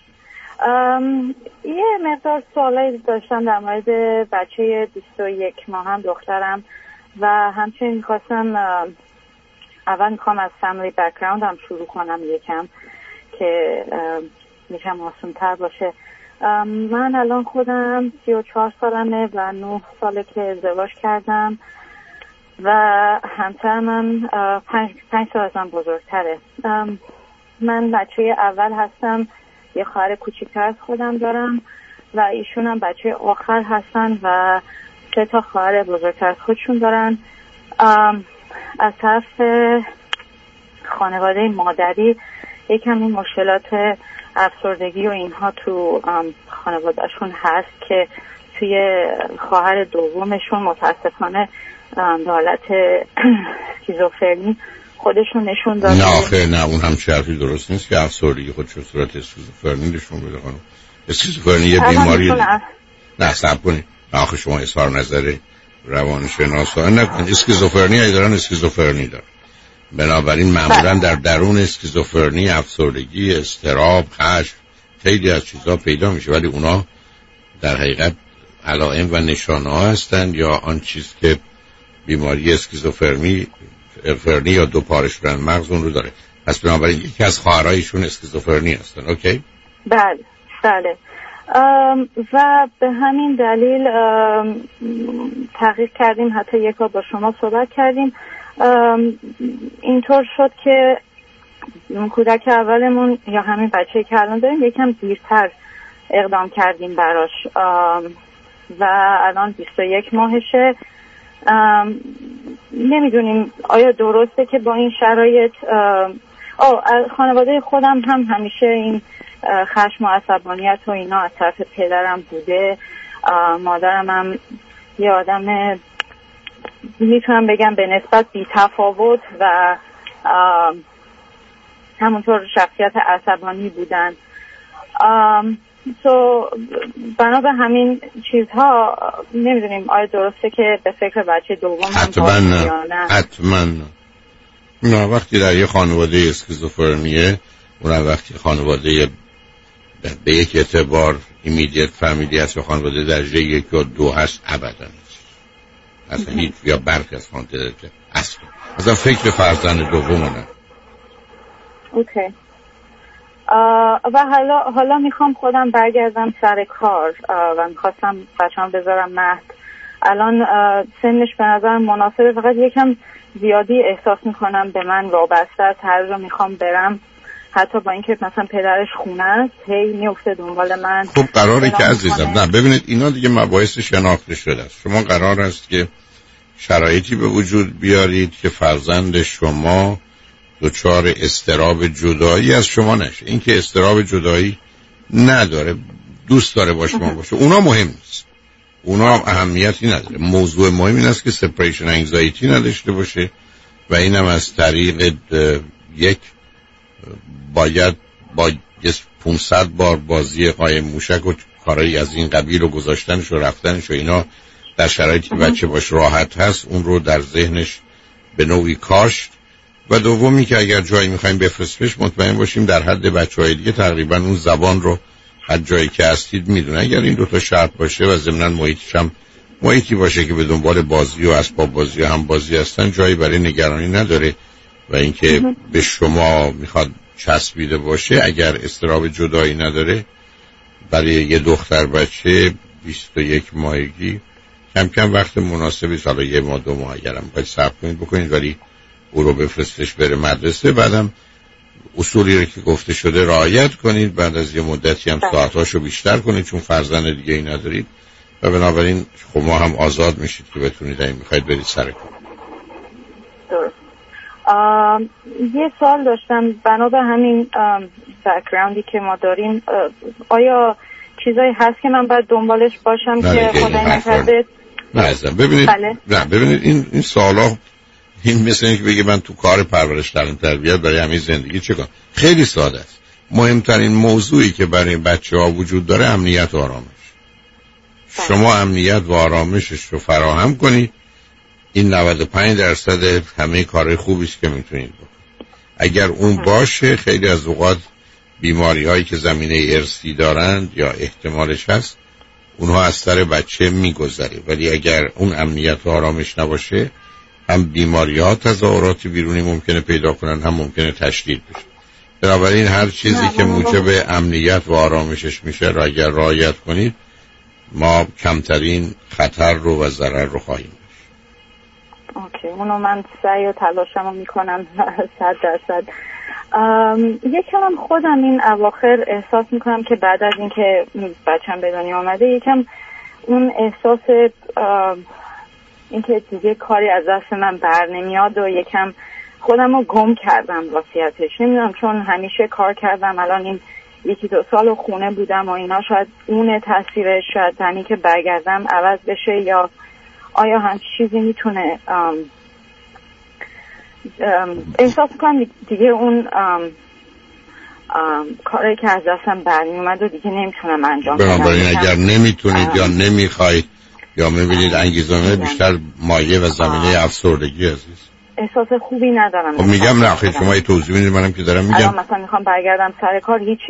[SPEAKER 5] یه مقدار سوالایی داشتم در مورد بچه بیست و یک ماهم دخترم و همچنین میخواستم اول میخوام از فامیلی بک‌گراند هم شروع کنم یکم که میشم آسان تر باشه. من الان خودم سی و چهار سالمه و نه ساله که ازدواج کردم و همسرم هم پنج, پنج سال از من بزرگتره. من بچه اول هستم، یه خواهر کوچیکتر از خودم دارم و ایشون هم بچه آخر هستن و سه تا خواهر بزرگتر از خودشون دارن. از طرف خانواده مادری یکم این مشکلات افسردگی و اینها تو خانوادهشون هست که توی خواهر دومشون متاسفانه به حالت اسکیزوفرنی خودشون نشون داده.
[SPEAKER 3] نه آخه نه، اون هم شرطی درست نیست که افسردگی خودشو صورت اسکیزوفرنی نشون بده خانم. اسکیزوفرنی یه بیماری نه صبر کنید. آخه شما اظهار نظر روانشناسانه نکنید. اسکیزوفرنی ای دارن اسکیزوفرنی دارن. بنابراین معمولا در درون اسکیزوفرنی افسردگی، اضطراب، خشم، خیلی از چیزا پیدا میشه، ولی اونا در حقیقت علائم و نشانه ها هستن یا آن چیز که بیماری اسکیزوفرنی فرنی یا دو پاره شدن مغز اون رو داره. پس بنابراین یکی از خواهرایشون اسکیزوفرنی هستن. اوکی؟
[SPEAKER 5] بله بله. و به همین دلیل تحقیق کردیم، حتی یک بار با شما صحبت کردیم. اینطور شد که کودک اولمون یا همین بچه که الان داریم یکم دیرتر اقدام کردیم براش و الان بیست و یک ماهشه. نمیدونیم آیا درسته که با این شرایط آه خانواده خودم هم همیشه این خشم و عصبانیت و اینا از طرف پدرم بوده. مادرم هم یه آدم میتونم بگم به نسبت بی تفاوت و همونطور شخصیت عصبانی بودن. سو so, بنا به همین چیزها نمیدونیم آیا درسته که به فکر بچه دوم
[SPEAKER 3] حتما نه حتما نه. نه وقتی در یه خانواده اسکیزوفرنیه، اونم وقتی خانواده به یک اعتبار ایمیدیت فامیلی هست و خانواده درجه یک یا دو هست، ابدا نیست اصلا هیچ یا برخی از خانواده اصلا اصلا فکر فرزند دوم نه.
[SPEAKER 5] اوکی. و حالا حالا میخوام خودم برگردم سر کار و میخواستم بچه‌ام بذارم مهد. الان سنش به نظر مناسبه، فقط یکم زیادی احساس میکنم به من وابسته است. هر جا میخوام برم، حتی با اینکه مثلا پدرش خونه است، هی میفته دنبال من.
[SPEAKER 3] خب قراره که عزیزم نه ببینید اینا دیگه مباحث شناخته شده است. شما قرار است که شرایطی به وجود بیارید که فرزند شما دچار اضطراب جدایی از شما نشه. این که اضطراب جدایی نداره، دوست داره با شما باشه، اونا مهم نیست، اونا اهمیتی نداره. موضوع مهم این است که سپریشن انگزایتی نداشته باشه و اینم از طریق یک باید با پانصد بار بازی قایم موشک و کارایی از این قبیل و گذاشتنش و رفتنش و اینا در شرایطی که بچه باش راحت هست اون رو در ذهنش به نوعی کاشت. و دومی که اگر جایی میخوایم بفرستش مطمئن باشیم در حد بچه‌های دیگه تقریبا اون زبان رو هر جایی که هستید میدونه. اگر این دوتا شرط باشه و ضمناً محیطش هم محیطی باشه که به دنبال بازی و اسباب بازی و هم بازی هستن، جایی برای نگرانی نداره. و اینکه به شما میخواد چسبیده باشه، اگر اضطراب جدایی نداره، برای یه دختر بچه بیست و یک ماهگی کم کم وقت مناسبی، حالا یه ماه دو ماه اگرم باید صبر کنید بکنید، ولی او رو بفرستش بره مدرسه. بعدم اصولی رو که گفته شده رعایت کنید، بعد از یه مدتی هم ساعتاشو بیشتر کنید چون فرزند دیگه ای ندارید و بنابراین خب ما هم آزاد میشید که بتونید این میخواید برید سر کار.
[SPEAKER 5] درست. یه سوال داشتم بنا به همین بک‌گراندی که ما داریم، آیا چیزایی هست که من باید دنبالش باشم که خدای نکرده؟
[SPEAKER 3] نه عزیزم ببینید بله. نه ببینید این این سوالا این مثل اینکه بگه من تو کار پرورش تعلیم تربیت برای همین زندگی چه کنم. خیلی ساده است. مهمترین موضوعی که برای بچه‌ها وجود داره امنیت و آرامش. شما امنیت و آرامشش رو فراهم کنید، این نود و پنج درصد همه کارهای خوبی است که میتونید بکنید. اگر اون باشه خیلی از اوقات بیماری هایی که زمینه ارثی دارند یا احتمالش هست اونها از سر بچه میگذره، ولی اگر اون امنیت و آرامش نباشه هم بیماری ها تظاهرات بیرونی ممکنه پیدا کنن، هم ممکنه تشدید بشه. بنابراین هر چیزی که موجب امنیت و آرامشش میشه را اگر رعایت کنید ما کمترین خطر رو و ضرر رو خواهیم داشت.
[SPEAKER 5] اوکی، اونو من سعی و تلاشمو میکنم صد درصد. یکم خودم این اواخر احساس میکنم که بعد از اینکه بچم به دنیا آمده یکم اون احساس اینکه دیگه کاری از دست من بر نمیاد و یکم خودم رو گم کردم واسیتش. نمیدونم چون همیشه کار کردم، الان این یکی دو سال خونه بودم و اینا، شاید اون تاثیرش، شاید زنی که برگردم عوض بشه، یا آیا هم چیزی میتونه ام ام احساس کنم دیگه اون ام ام کاری که از دستم برمیومد و دیگه نمیتونم انجام بدم.
[SPEAKER 3] بنابراین اگر نمیتونید یا نمیخواید یا میبینید انگیزه بیشتر مایه و زمینه افسردگی عزیز،
[SPEAKER 5] احساس خوبی ندارم.
[SPEAKER 3] خب میگم نه خیلی شما یه توضیح میدید، منم که دارم میگم
[SPEAKER 5] الان مثلا میخوام برگردم سر کار، هیچ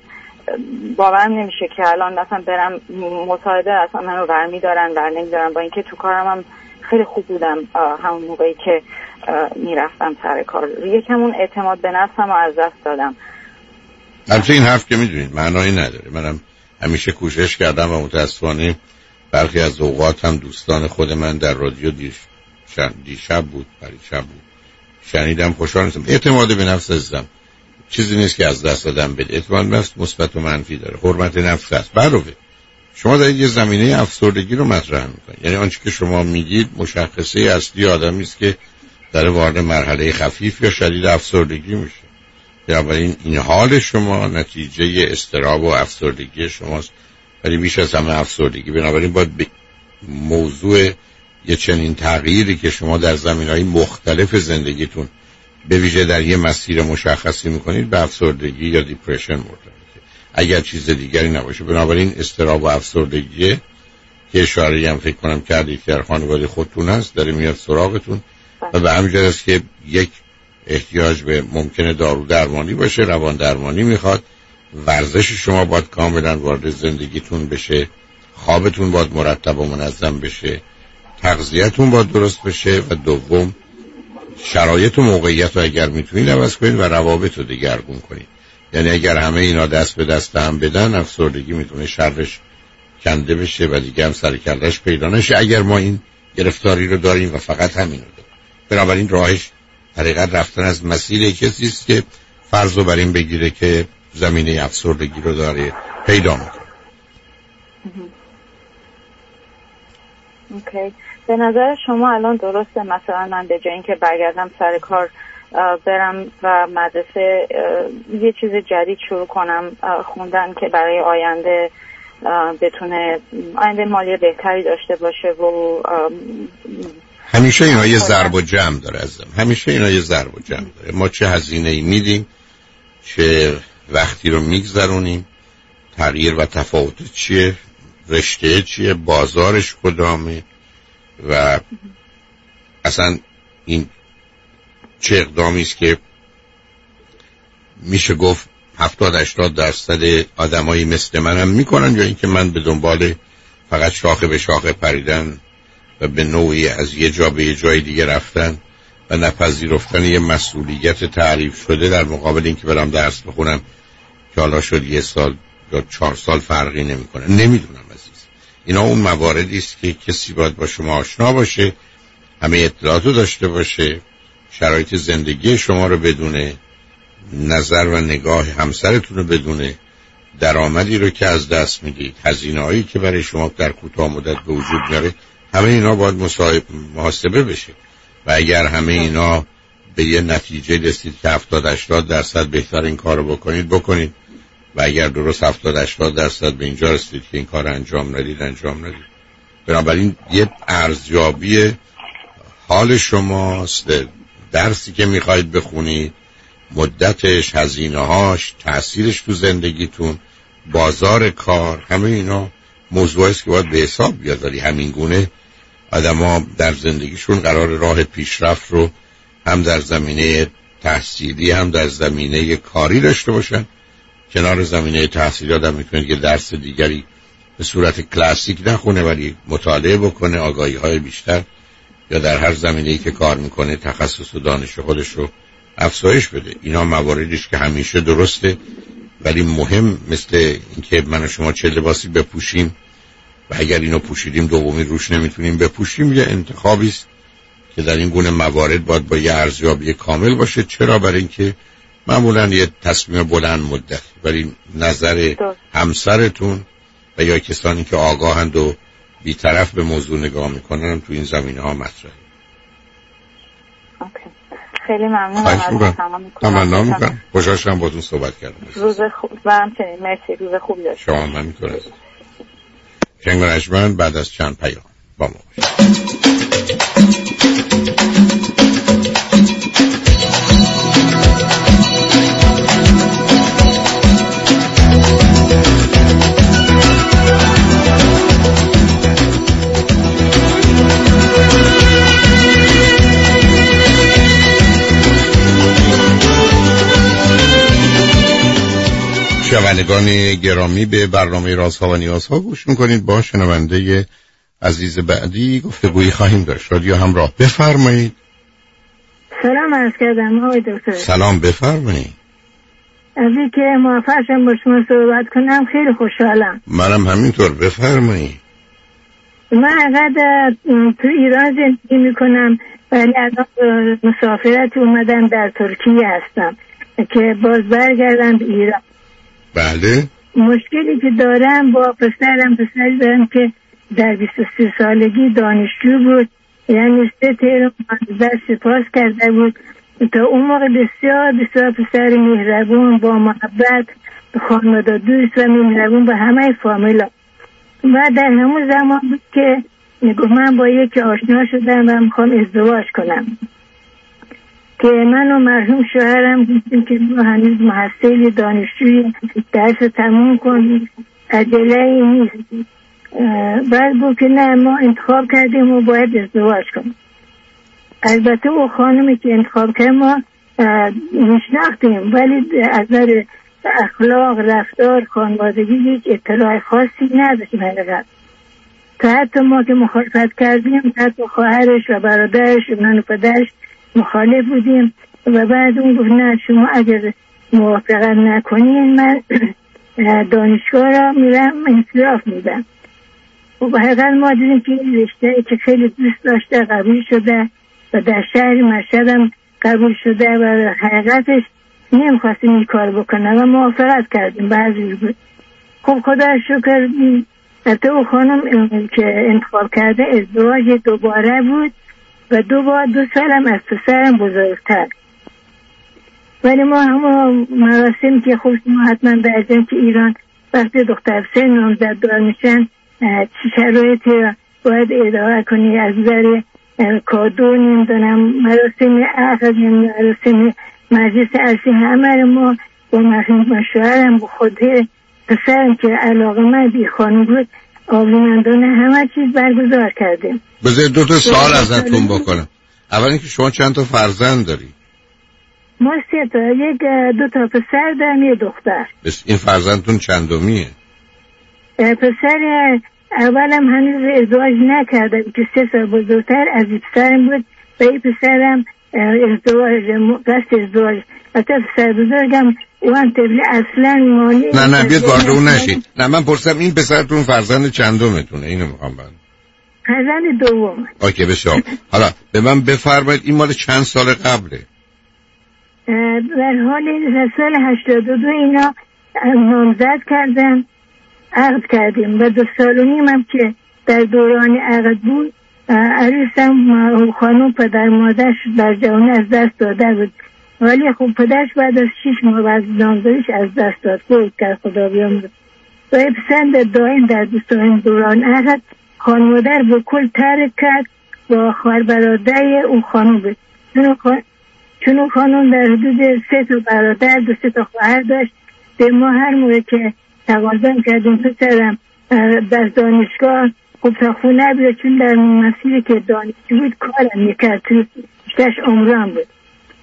[SPEAKER 5] باورم نمیشه که الان مثلا برم مصاحبه اصلا منو برمیدارن بر نمیدارن، با اینکه تو کارم هم خیلی خوب بودم همون موقعی که میرفتم سر کار. یکم اون اعتماد به نفسم رو از دست دادم.
[SPEAKER 3] البته این حرف که میدونید معنایی نداره، منم همیشه کوشش کردم و متاسفانه برخی از اوقات هم دوستان خود من در رادیو دیش دیشب بود پریشب بود شنیدم، خوشحال نیستم. اعتماد به نفس عزیزم چیزی نیست که از دست دادم بده، اعتماد به نفس مثبت و منفی داره، حرمت نفس است. علاوه شما دارید یه زمینه افسردگی رو مطرح میکنید، یعنی آنچه که شما میگید مشخصه اصلی آدمی است که در وارد مرحله خفیف یا شدید افسردگی میشه. بنابراین این حال شما نتیجه اضطراب و افسردگی شماست، ولی بیش از همه افسردگی. بنابراین باید به موضوع یه چنین تغییری که شما در زمینه‌های مختلف زندگیتون به ویژه در یه مسیر مشخصی میکنید به افسردگی یا دیپرشن مرتبطه، اگر چیز دیگری نباشه. بنابراین اضطراب و افسردگی که اشاره هم فکر کنم کردید که در خانواده خودتون هست داره میاد سراغتون و به همین جهت است که یک احتیاج به ممکنه دارو درمانی باشه، روان درمانی میخواد، ورزش شما باید کاملا وارد زندگیتون بشه، خوابتون باید مرتب و منظم بشه، تغذیه‌تون باید درست بشه و دوم شرایط و موقعیت رو اگر میتونید عوض کنید و روابط رو دگرگون کنید. یعنی اگر همه اینا دست به دست هم بدن افسردگی میتونه شرش کنده بشه و دیگه هم سر کله‌اش پیدا نشه اگر ما این گرفتاری رو داریم و فقط همین رو داریم. بنابراین راهش حقیقت رفتن از مسیر کسی است که فرض رو بر این بگیره که زمینه افسردگی رو داره پیدا میکنه.
[SPEAKER 5] اوکی. به نظر شما الان درسته مثلا من به جای اینکه برگردم سر کار برم و مدرسه یه چیز جدید شروع کنم خوندن که برای آینده بتونه آینده مالی بهتری داشته باشه و
[SPEAKER 3] همیشه اینا یه ضرب و جمع داره عزیزم، همیشه اینا یه ضرب و جمع داره. ما چه هزینه‌ای میدیم، چه وقتی رو میگذرونیم، تغییر و تفاوت چیه، رشته چیه، بازارش کدامه و اصلا این چه اقدامی است که میشه گفت هفتاد هشتاد درصد آدمایی مثل منم میکنن، یا اینکه من به دنبال فقط شاخه به شاخه پریدن و به نوعی از یه جا به یه جای دیگه رفتن و نپذیرفتن یه مسئولیت تعریف شده در مقابل اینکه برم درس بخونم که حالا شد یه سال یا چهار سال فرقی نمیکنه. نمیدونم عزیز، اینا اون مواردی است که کسی باید با شما آشنا باشه، همه اطلاعاتو داشته باشه، شرایط زندگی شما رو بدونه، نظر و نگاه همسرتون رو بدونه، درآمدی رو که از دست میدید، هزینه‌هایی که برای شما در کوتاه مدت به وجود میاره، همه اینا باید محاسبه بشه و اگر همه اینا به یه نتیجه رسید که هفتاد هشتاد درصد بهتر این کارو بکنید بکنید و اگر درست هفتاد هشتاد درصد به اینجا رسید که این کار انجام ندید انجام ندید. بنابراین یه ارزیابی حال شماست، درسی که میخواید بخونید، مدتش، هزینه‌هاش، تأثیرش تو زندگیتون، بازار کار، همه اینا موضوعی است که باید به حساب بیاد. ولی همین گونه آدم‌ها در زندگیشون قرار راه پیشرفت رو هم در زمینه تحصیلی هم در زمینه کاری داشته باشن. کنار زمینه تحصیلی آدم میتونه که درس دیگری به صورت کلاسیک نخونه ولی مطالعه بکنه، آگاهی های بیشتر، یا در هر زمینه‌ای که کار میکنه تخصص و دانش خودش رو افزایش بده. اینا مواردیش که همیشه درسته، ولی مهم مثل اینکه من و شما چه لباسی بپوشیم و اگر اینو پوشیدیم دومی روش نمیتونیم بپوشیم، یه انتخابی است که در این گونه موارد باید با یه ارزیابی کامل باشه. چرا؟ برای اینکه معمولا یه تصمیم بلند مدت، ولی نظر همسرتون و یا کسانی که آگاهند و بی‌طرف به موضوع نگاه میکنن تو این زمینه ها مطرحه.
[SPEAKER 5] اوکی. خیلی ممنونم از تمام
[SPEAKER 3] تمنا میکنم. خوشحال شدم باهاتون صحبت کردم.
[SPEAKER 5] روز خوب و همچنین مرسی. روز خوبی داشته
[SPEAKER 3] شما. من میکنم شنگ رجمن بعد از چند پیام با ما باشید. شنوندگان گرامی، به برنامه رازها و نیازها گوش میکنید. با شنونده عزیز بعدی گفتگویی خواهیم داشت. رادیو همراه، بفرمایید.
[SPEAKER 6] سلام عرض کردم آقای دکتر.
[SPEAKER 3] سلام، بفرمایید.
[SPEAKER 6] از اینکه موفق شدم با شما صحبت کنم خیلی خوشحالم.
[SPEAKER 3] منم همینطور، بفرمایید.
[SPEAKER 6] من انقدر تو ایران زندگی میکنم ولی الان مسافرت اومدم در ترکیه هستم که باز برگردم به ایران.
[SPEAKER 3] بله.
[SPEAKER 6] مشکلی که دارم با پسرم، پسری دارم که در بیست و سه سالگی دانشجو بود، یعنی سه ترم درس پاس کرده بود. تا اون موقع بسیار بسیار پسر مهربون، با محبت، خانواده دوست و مهربون با همه فامیلا. و در همون زمان بود که من با یکی آشنا شدم و میخوام ازدواج کنم، که من و مرحوم شوهرم گفتیم که ما هنوز محصل دانشجوی، درس تموم کنیم، عجله ای نیست. بعد بود که نه، ما انتخاب کردیم و باید ازدواج کنیم. البته او خانمی که انتخاب کردیم ما میشناختیم، ولی از نظر اخلاق، رفتار، خانوادگی هیچ اطلاع خاصی نداشتیم حقیقت. تا حتی ما که مخالفت کردیم، حتی خواهرش و برادرش و من و پدرش مخالف بودیم و بعد اون گفت نه، شما اگر موافقت نکنین من دانشگاه را میرم انصراف میدم. و حقیقت ما دیدیم که رشته که خیلی دوست داشته قبول شده و در شهر مشهد هم قبول شده و حقیقتش نمیخواستیم این کار بکنه و موافقت کردیم. بعضی بود. خب خدا شکر حتی او خانم که انتخاب کرده ازدواج دوباره بود و دو بار دو سالم از پسرم بزرگتر. ولی ما همه مراسم که خوب ما حتما برجم که ایران وقتی دختر سه نامزد دار میشن چی شرایطی باید اداره کنی، از نظر کادو نمیدونم، مراسم عقد، مراسم مجلس عرسی، همه ما با مرحوم شوهرم، با خود پسرم که علاقه من بی خانم بود، آبرومندانه همه چیز برگزار کردیم.
[SPEAKER 3] بذارید دو تا سوال ازتون بکنم. اول اینکه شما چند تا فرزند داری؟
[SPEAKER 6] ما سه تا، یک دو تا پسر دارم، یه دختر.
[SPEAKER 3] بس این فرزندتون چندمیه؟
[SPEAKER 6] پسر اولم هنوز ازدواج نکرده که سه سال بزرگتر از پسرم بود و این پسرم ازدواج قصد ازدواج. حتی پسر بزرگم اون طفل اصلا مانی.
[SPEAKER 3] نه نه بیاد وارد اون نشید. نه من پرسیدم این پسرتون فرزند چندمتونه؟ اینو میخوام بدونم.
[SPEAKER 6] فرزند دوم.
[SPEAKER 3] اوکی بسیار. حالا به من بفرمایید این مال چند سال قبله؟
[SPEAKER 6] در حال سال هشتاد و دو اینا نامزد کردن، عقد کردیم و دو سال و نیم هم که در دوران عقد بود عروسم خانم پدر مادرش در جوانی از دست داده بود، ولی خب پدرش بعد از شیش ماه بعد نامزدیش از دست داد بود که خدا بیامرزه. و پسند دائم در دوستان دوران عقد خانواده به کل ترک کرد و خواهر برادر اون خانم بود، چون اون خانم در حدود سه تا برادر دو سه تا خواهر داشت. به ما هر موقع که تقاضا کردیم پسرم در دانشگاه خب تا خونه بیاد، چون در مسیری که دانشجو بود کارم میکرد، توش عمران بود.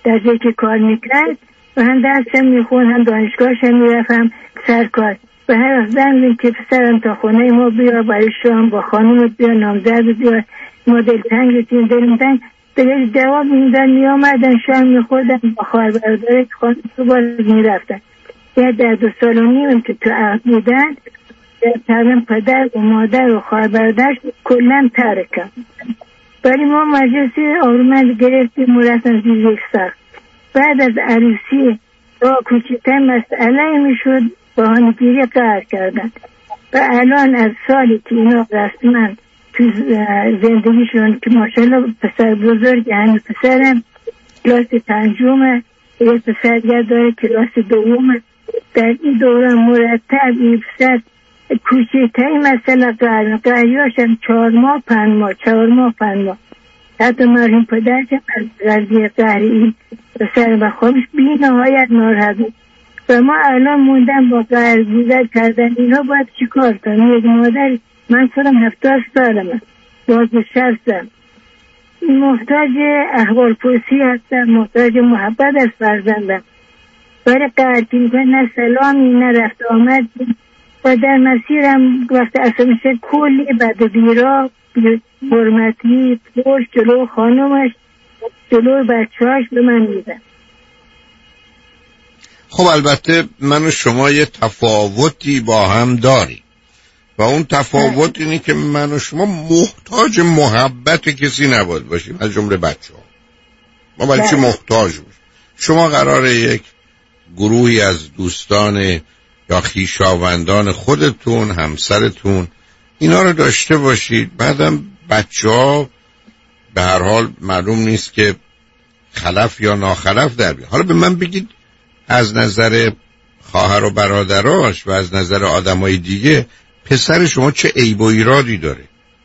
[SPEAKER 6] در جایی که کار میکرد و هم درسم میخوند هم دانشگاهشم میرفتم سرکار و هر وقت زنگ که پسرم تا خونه ما بیا برای شام با خانم بیا نامزد بیا ما دلتنگتیم دلم تنگ دیگه جواب میدن میامدن شام میخوردن با خواهر برادر خانم تو باز میرفتن. یه در دو سال و نیم که تو عقد بودن تقریبا پدر و مادر و خواهر برادرش کلا ترکم، ولی ما مجلسی آرومند گرفتیم و رفتن زیر یک سخت. بعد از عروسی با کوچکتر مسئله میشد بهانه‌گیری قرار کردن و الان از سالی که اینا رسما تو زندگیشون که ماشاءالله پسر بزرگ هنوز پسرم کلاس پنجمه، یه پسر دیگر داره کلاس دومه. در این دوران مرتب این پسر کوچکترین مسئله قرار قراریاش هم چهار ماه پنج ماه چهار ماه پنج ماه حتی مرحوم پدرشم از قضیه قهری این پسر و خودش بی نهایت ناراحت بود و ما الان موندم با قهر گذر کردن اینا باید چی کار کنم؟ یک مادر من خودم هفتاد سالمه بازنشستم محتاج احوال پرسی هستم، محتاج محبت از فرزندم، برای قهرکی میکنه نه سلامی نه رفت آمد و در مسیرم وقت اصلا میشه کلی بد بیرا حرمتی پوش جلو خانومش جلو بچهاش به من میدن.
[SPEAKER 3] خب البته من و شما یه تفاوتی با هم داریم و اون تفاوت اینه که من و شما محتاج محبت کسی نباید باشیم از جمله بچه ها. ما برای چی محتاج باشیم؟ شما قراره یک گروهی از دوستان یا خویشاوندان خودتون همسرتون اینا رو داشته باشید، بعدم بچه ها به هر حال معلوم نیست که خلف یا ناخلف در بیاد. حالا به من بگید از نظر خواهر و برادراش و از نظر آدمای دیگه پسر شما چه عیب و ایرادی داره؟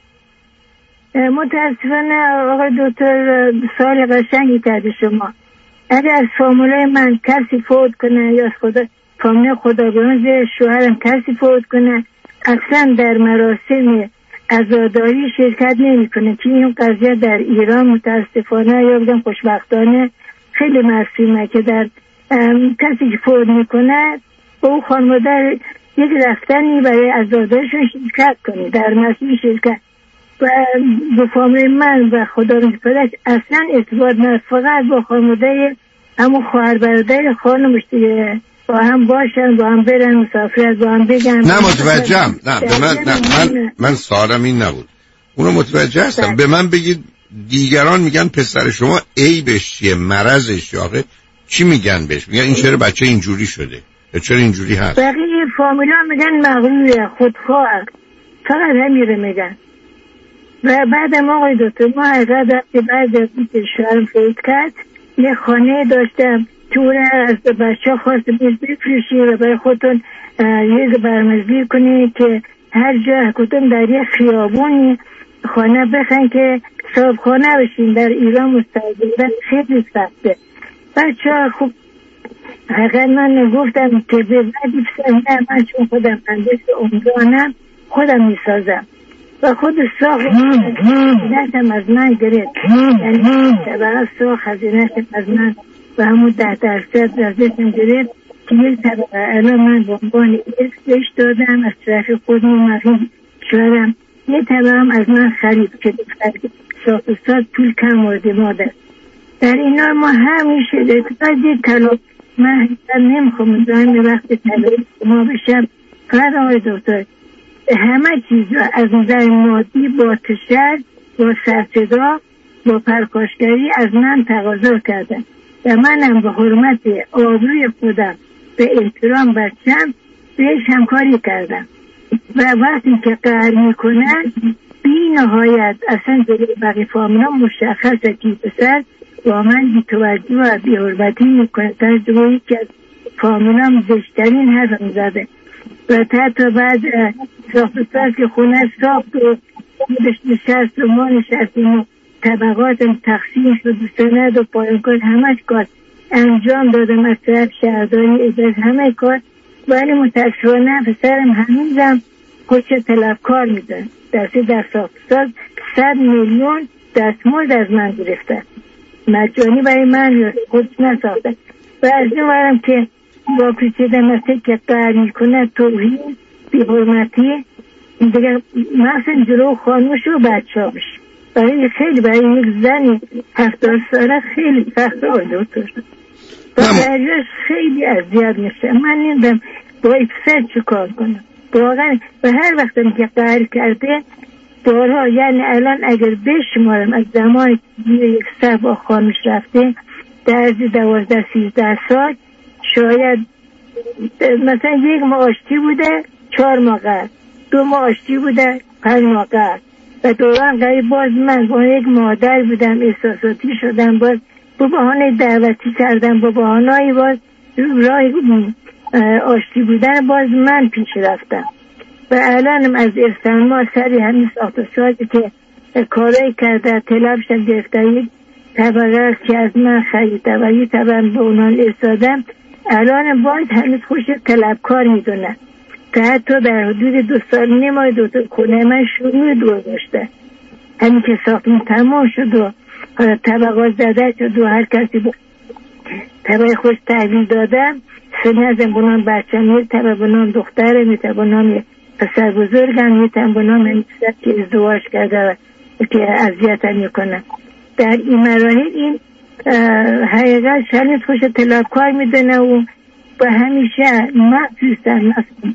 [SPEAKER 6] متاسفانه آقای دکتر سوال قشنگی کردی شما. اگر از فامیلای من کسی فوت کنه یا از خدا فامیل خدابیانز شوهرم کسی فوت کنه اصلا در مراسم عزاداری شرکت نمی کنه که این قضیه در ایران متاسفانه یا بگم خوشبختانه خیلی مرسومه که در کسی که فوت میکنه با او خانواده یک رفتنی برای عزاداریشون شرکت کنه در مراسم شرکت و با فامیل من و خدابیانز پدرش اصلا ارتباط نداره، فقط با خانواده همون خواهر برادر خانمش دیگه با هم باشن با هم برن مسافرت با هم بگن.
[SPEAKER 3] نه متوجهم، نه به من نه من من سوالم این نبود، اونو متوجه هستم. به من بگید دیگران میگن پسر شما عیبش چیه، مرضش یا چی میگن بهش؟ میگن این چرا بچه اینجوری شده، چرا اینجوری هست؟
[SPEAKER 6] بقیه فامیلا میگن مغروره خودخواه، فقط همیره میگن. و بعدم آقای دکتر ما حقیقت که بعد از اینکه شوهرم فوت کرد یه خانه داشتم که اون از بچه خواست بفروشی و برای خودتون یه برمزگی کنی که هر جا کدوم در یه خیابونی خانه بخن که صاحب خانه بشین. در ایران مستقیمت خیلی سخته. بچه ها خوب حقیقت من گفتم که به بعدی بسیم نه من چون خودم مهندس عمرانم خودم میسازم و خود ساخت خزینه‌شم از من گرفت، یعنی برای ساخت خزینه‌شم از من و همون ده درصد از دستم گرفت که یک طبقه الان من به عنوان ارث بهش دادم از طرف خودم و مرحوم شوهرم، یک طبقه هم از من خرید که ساخت و ساز پول کم مورد مادر. در اینا ما همیشه در یک طلاق من نمیخوام دارم وقت طلاق ما بشم فقط آقای دکتر همه چیز از نظر مادی با تشر با سرصدا با پرخاشگری از من تقاضا کردن و منم به حرمت آبروی خودم به احترام بچم بهش همکاری کردم و وقتی که قهر میکنن بی نهایت اصلا جلوی بقیه فامیلا مشخصه که پسر با من بی توجه و بی حرمتی میکنه. تا جلوی که فامیلا زشترین حرف میزده و تا تا بعد ساخت ساز که خونه ساخت و خودش نشست و ما نشستیم و طبقاتم تقسیم شد و سند و پایان کار همش کار انجام دادم از طرف شهرداری اداره همه کار، ولی متاسفانه پسرم هنوزم خودش طلبکار میده. دستی در ساخت ساز صد میلیون دستمزد از من گرفته مجانی برای من خود نساخته. و از این ورم که با پیچیده مثل که قهر میکنه توهین بی‌حرمتی دیگه مثلا جلو خانوش و بچه هاش برای خیلی برای یک زنی هفتاد ساله خیلی سخت آقای دکتر و بریاش خیلی اذیت میشه. من نمیدونم با افسر چه کار کنم واقعا. و هر وقتم که قهر کرده دارها، یعنی الان اگر بشمارم از زمان یک سر با خانوش رفته در دوازده سیزده سال شاید مثلا یک ماه آشتی بوده چهار ماه قهر، دو ماه آشتی بوده پنج ماه قهر و دوران قریب باز من با یک مادر بودم احساساتی شدم، باز با بهانه دعوتی کردم، با بهانه‌ای باز راه آشتی بودن باز من پیش رفتم. و الانم از ارسان ما سری همین ساخت و سازی که کارایی کرده طلبشم گرفته یک طبقه که از من خریده و یک طبقه به اونان ارسادم الان باز هنوز خوش طلبکار میدونن که حتی در حدود دو سال نمای دو تا خونه من شروع دور داشته. همین که ساختمون تمام شد و طبقات زده شد و هر کسی با طبقه خوش تحویل دادم سنی ازم بنام بچه هم طبقه بنام دختره میتونه بنام پسر بزرگم میتونه بنام همین که ازدواج کرده و که اذیت هم میکنم. در این مراحل این حقیقت شنید خوش طلبکار میدونه و و همیشه مخصوصا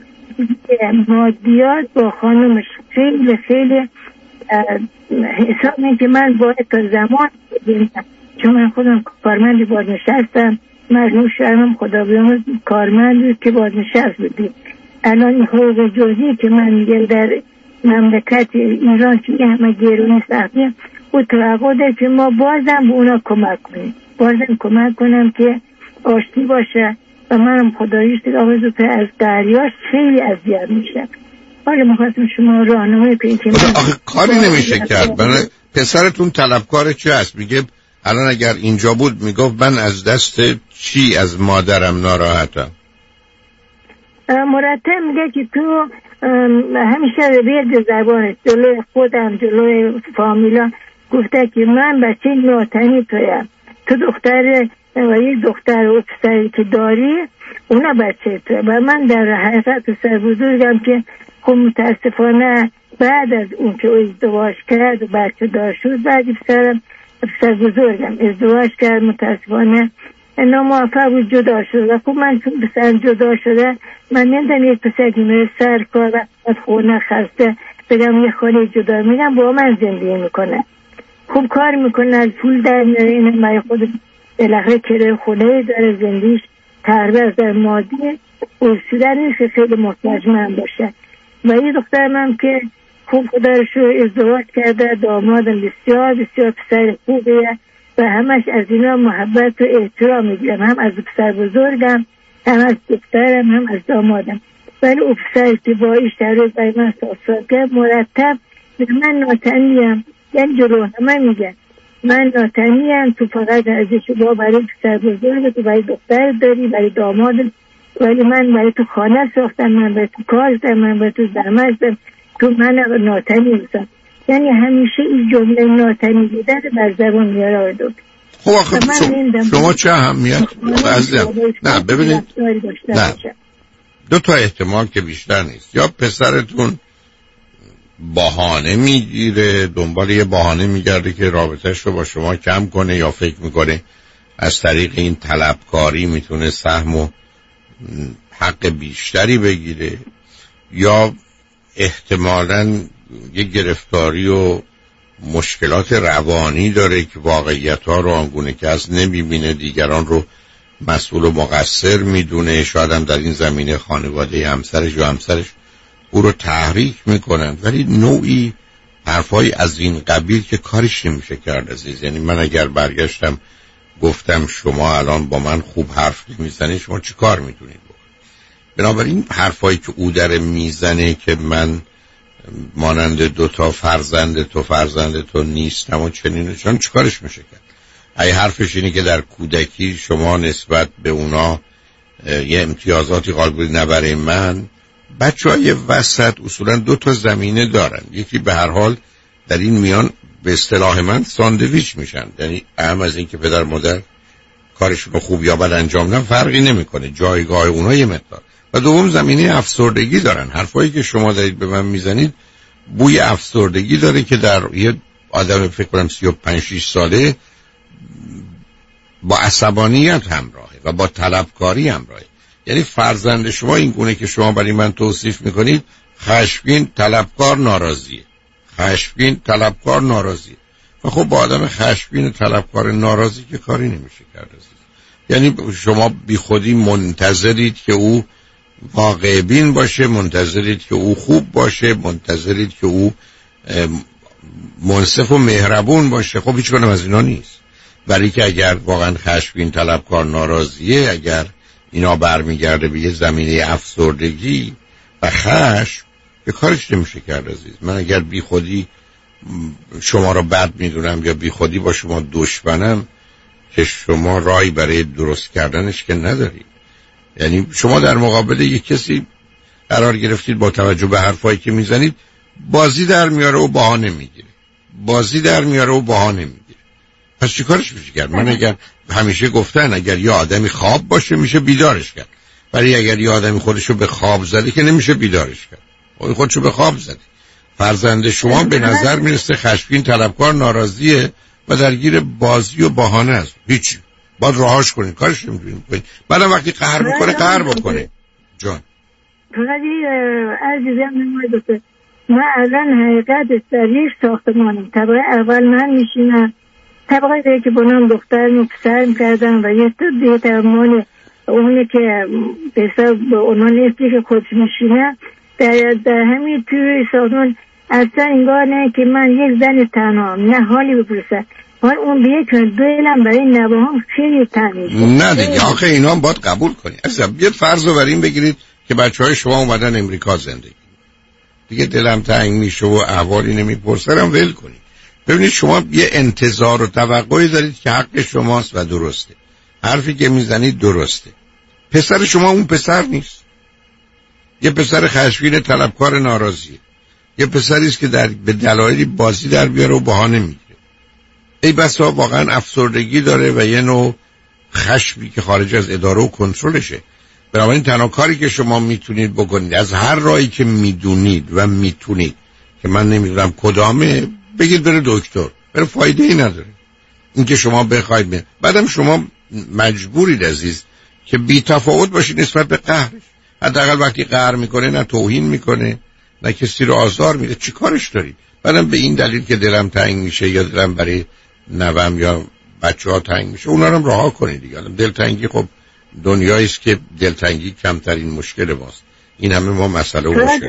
[SPEAKER 6] مادیات با خانمش خیلی خیلی حساب می که من باید تا زمان چون من خودم کارمندی بازنشستم، مرحوم شوهرم خدا بیامرز کارمند بود که بازنشست بودیم. الان این حقوق جزئی که من میگم در مملکت ایران که همه گرونی سختیم و توقع که ما بازم به اونا کمک کنیم، بازم کمک کنم که آشتی باشه و منم خداییش دیگه آقای زوده از دریاش خیلی اذیت میشه. حالا میخواستم شما راهنمایی کنید که
[SPEAKER 3] آخه کاری نمیشه کرد. برای پسرتون طلبکار چی هست؟ میگه الان اگر اینجا بود میگفت من از دست چی از مادرم ناراحتم.
[SPEAKER 6] مرتب میگه که تو همیشه بید زبانش جلوی خودم جلوی فامیلا گفته که من بچه ناتنی تویم، تو دختر و یک دختر و پسری که داری اونا بچه تو. و من در حقیقت پسر بزرگم که خب متاسفانه بعد از اون که ازدواج کرد و بچه دار شد بعد پسرم پسر بزرگم ازدواج کرد متاسفانه ناموفق بود جدا شد و خب من چون پسرم جدا شده من نمیدونم یک پسر که میره سر کار و خونه خسته بگم یه خانه جدا میگم با من زندگی میکنه خوب کار میکنه از پول در میاره اینه مای خود بالاخره کره خونه داره زندگیش تربیت در مادی اصولا نیست که خیلی محتاج من باشه. و یه دخترم هم که خوب خدا رو شو ازدواج کرده دامادم بسیار بسیار پسر خوبیه و همش از اینا محبت و احترام میگیرم، هم از پسر بزرگم هم از دخترم هم از دامادم. ولی او پسر که با ایش در روز بای من ساساده مرتب من ناتنیم، یعنی جلو همه میگن من ناتنیم، تو فقط ازش با برای پسر بزرگ تو برای دختر داری برای دامادم، ولی من برای تو خانه ساختم، من برای تو کار زدم، من برای تو زحمت زدم، تو من ناتنی بزن. یعنی همیشه این جمله ناتنی بودن بر زبان میاره آردو.
[SPEAKER 3] خب آخه شما, شما چه اهمیت عزیزم؟ نه ببینید نه دو تا احتمال که بیشتر نیست، یا پسرتون بهانه میگیره دنبال یه بهانه میگرده که رابطهش رو با شما کم کنه، یا فکر میکنه از طریق این طلبکاری میتونه سهم و حق بیشتری بگیره، یا احتمالاً یه گرفتاری و مشکلات روانی داره که واقعیت‌ها رو آنگونه که از نمیبینه دیگران رو مسئول و مقصر میدونه. شاید هم در این زمینه خانواده همسرش یا همسرش او رو تحریک میکنن، ولی نوعی حرفای از این قبیل که کارش نمیشه کرد عزیز. یعنی من اگر برگشتم گفتم شما الان با من خوب حرف نمیزنی شما چی کار میتونید بکنید؟ بنابراین حرفایی که او داره میزنه که من مانند دوتا فرزند تو فرزند تو نیستم و چنین چون چیکارش میشه کرد؟ ای حرفش اینه که در کودکی شما نسبت به اونا یه امتیازاتی قائل بودید نه برای من. بچه‌های وسط اصولا دو تا زمینه دارن، یکی به هر حال در این میان به اصطلاح من ساندویچ میشن. یعنی اهم از این که پدر مادر کارشون رو خوب یا بد انجام بدن فرقی نمیکنه، جایگاه اونها یه مقدار. و دوم زمینه افسردگی دارن. حرفایی که شما دارید به من میزنید بوی افسردگی داره که در یه آدم فکر کنم سی و پنج شش ساله با عصبانیت همراهه و با طلبکاری همراهه. یعنی فرزند شما این گونه که شما برای من توصیف میکنید خشمگین، طلبکار، ناراضیه. خشمگین، طلبکار، ناراضیه. و خب با آدم خشمگین و طلبکار ناراضی که کاری نمیشه کرد. یعنی شما بی خودی منتظرید که او واقع بین باشه، منتظرید که او خوب باشه، منتظرید که او منصف و مهربون باشه. خب هیچ کنم از اینا نیست. برای که اگر واقعا خشمگین، طلبکار، ناراضیه، اگر اینا برمیگرده به یه زمینه افسردگی و خشم، به کارش نمیشه کرد عزیز. من اگر بی خودی شما را بد میدونم یا بی خودی با شما دشمنم که شما راهی برای درست کردنش که ندارید. یعنی شما در مقابل یک کسی قرار گرفتید با توجه به حرفایی که میزنید بازی در میاره و بهانه میگیره، بازی در میاره و بهانه میگیره. پس چی کارش میشه کرد؟ من اگر همیشه گفتن اگر یه آدمی خواب باشه میشه بیدارش کرد، ولی اگر یه آدمی خودشو به خواب زده که نمیشه بیدارش کرد. اون خودشو به خواب زده. فرزند شما به نظر میرسه خشمگین، طلبکار، ناراضیه و درگیر بازی و بهانه است. هیچ باید راهاش کنید، کارش نمیتونید کنید. بعدم وقتی قهر میکنه قهر بکنه. جان
[SPEAKER 6] فقط عزیزم نماید ما الان حقیقت در یک ساختمانیم. طبقه اول من میشینم، طبقه دیگه که بنام دختر و پسر میکردم و یه تو دیگه ترمان اونه که به حساب به عنوان استی که خودش میشینه در, در همین توی ساختمان. اصلا انگار نه که من یک زن تنها نه حالی بپرسه، حال اون به یک دلم برای نواهم خیلی تنیشه.
[SPEAKER 3] نه دیگه آخه اینا هم باید قبول کنی. اصلا بیاد فرض رو بر این بگیرید که بچه های شما اومدن امریکا زندگی، دیگه دلم تنگ میشه و احوالی نمیپرسن، هم ول کنید. ببینید شما یه انتظار و توقعی دارید که حق شماست و درسته. حرفی که میزنید درسته. پسر شما اون پسر نیست. یه پسر خشمگین، طلبکار، ناراضیه. یه پسری است که در به دلایلی بازی در بیاره و بهانه میگیره. ای بسا واقعا افسردگی داره و یه نوع خشمی که خارج از اداره و کنترلشه. بنابراین تنها کاری که شما میتونید بکنید از هر راهی که میدونید و میتونید که من نمیدونم کدامه، بگید بره دکتر، بره فایده ای نداره. این که شما بخواید می... بعدم شما مجبورید عزیز که بی تفاوت باشید نسبت به قهرش. حداقل وقتی قهر میکنه نه توهین میکنه نه کسی رو آزار میده، چی کارش دارید؟ بعدم به این دلیل که دلم تنگ میشه یا دلم برای نوام یا بچه ها تنگ میشه اونا رو رها کنید دیگه. دلتنگی خب دنیایی است که دلتنگی کمترین مشکل ماست. این همه ما مسئله و مشکل.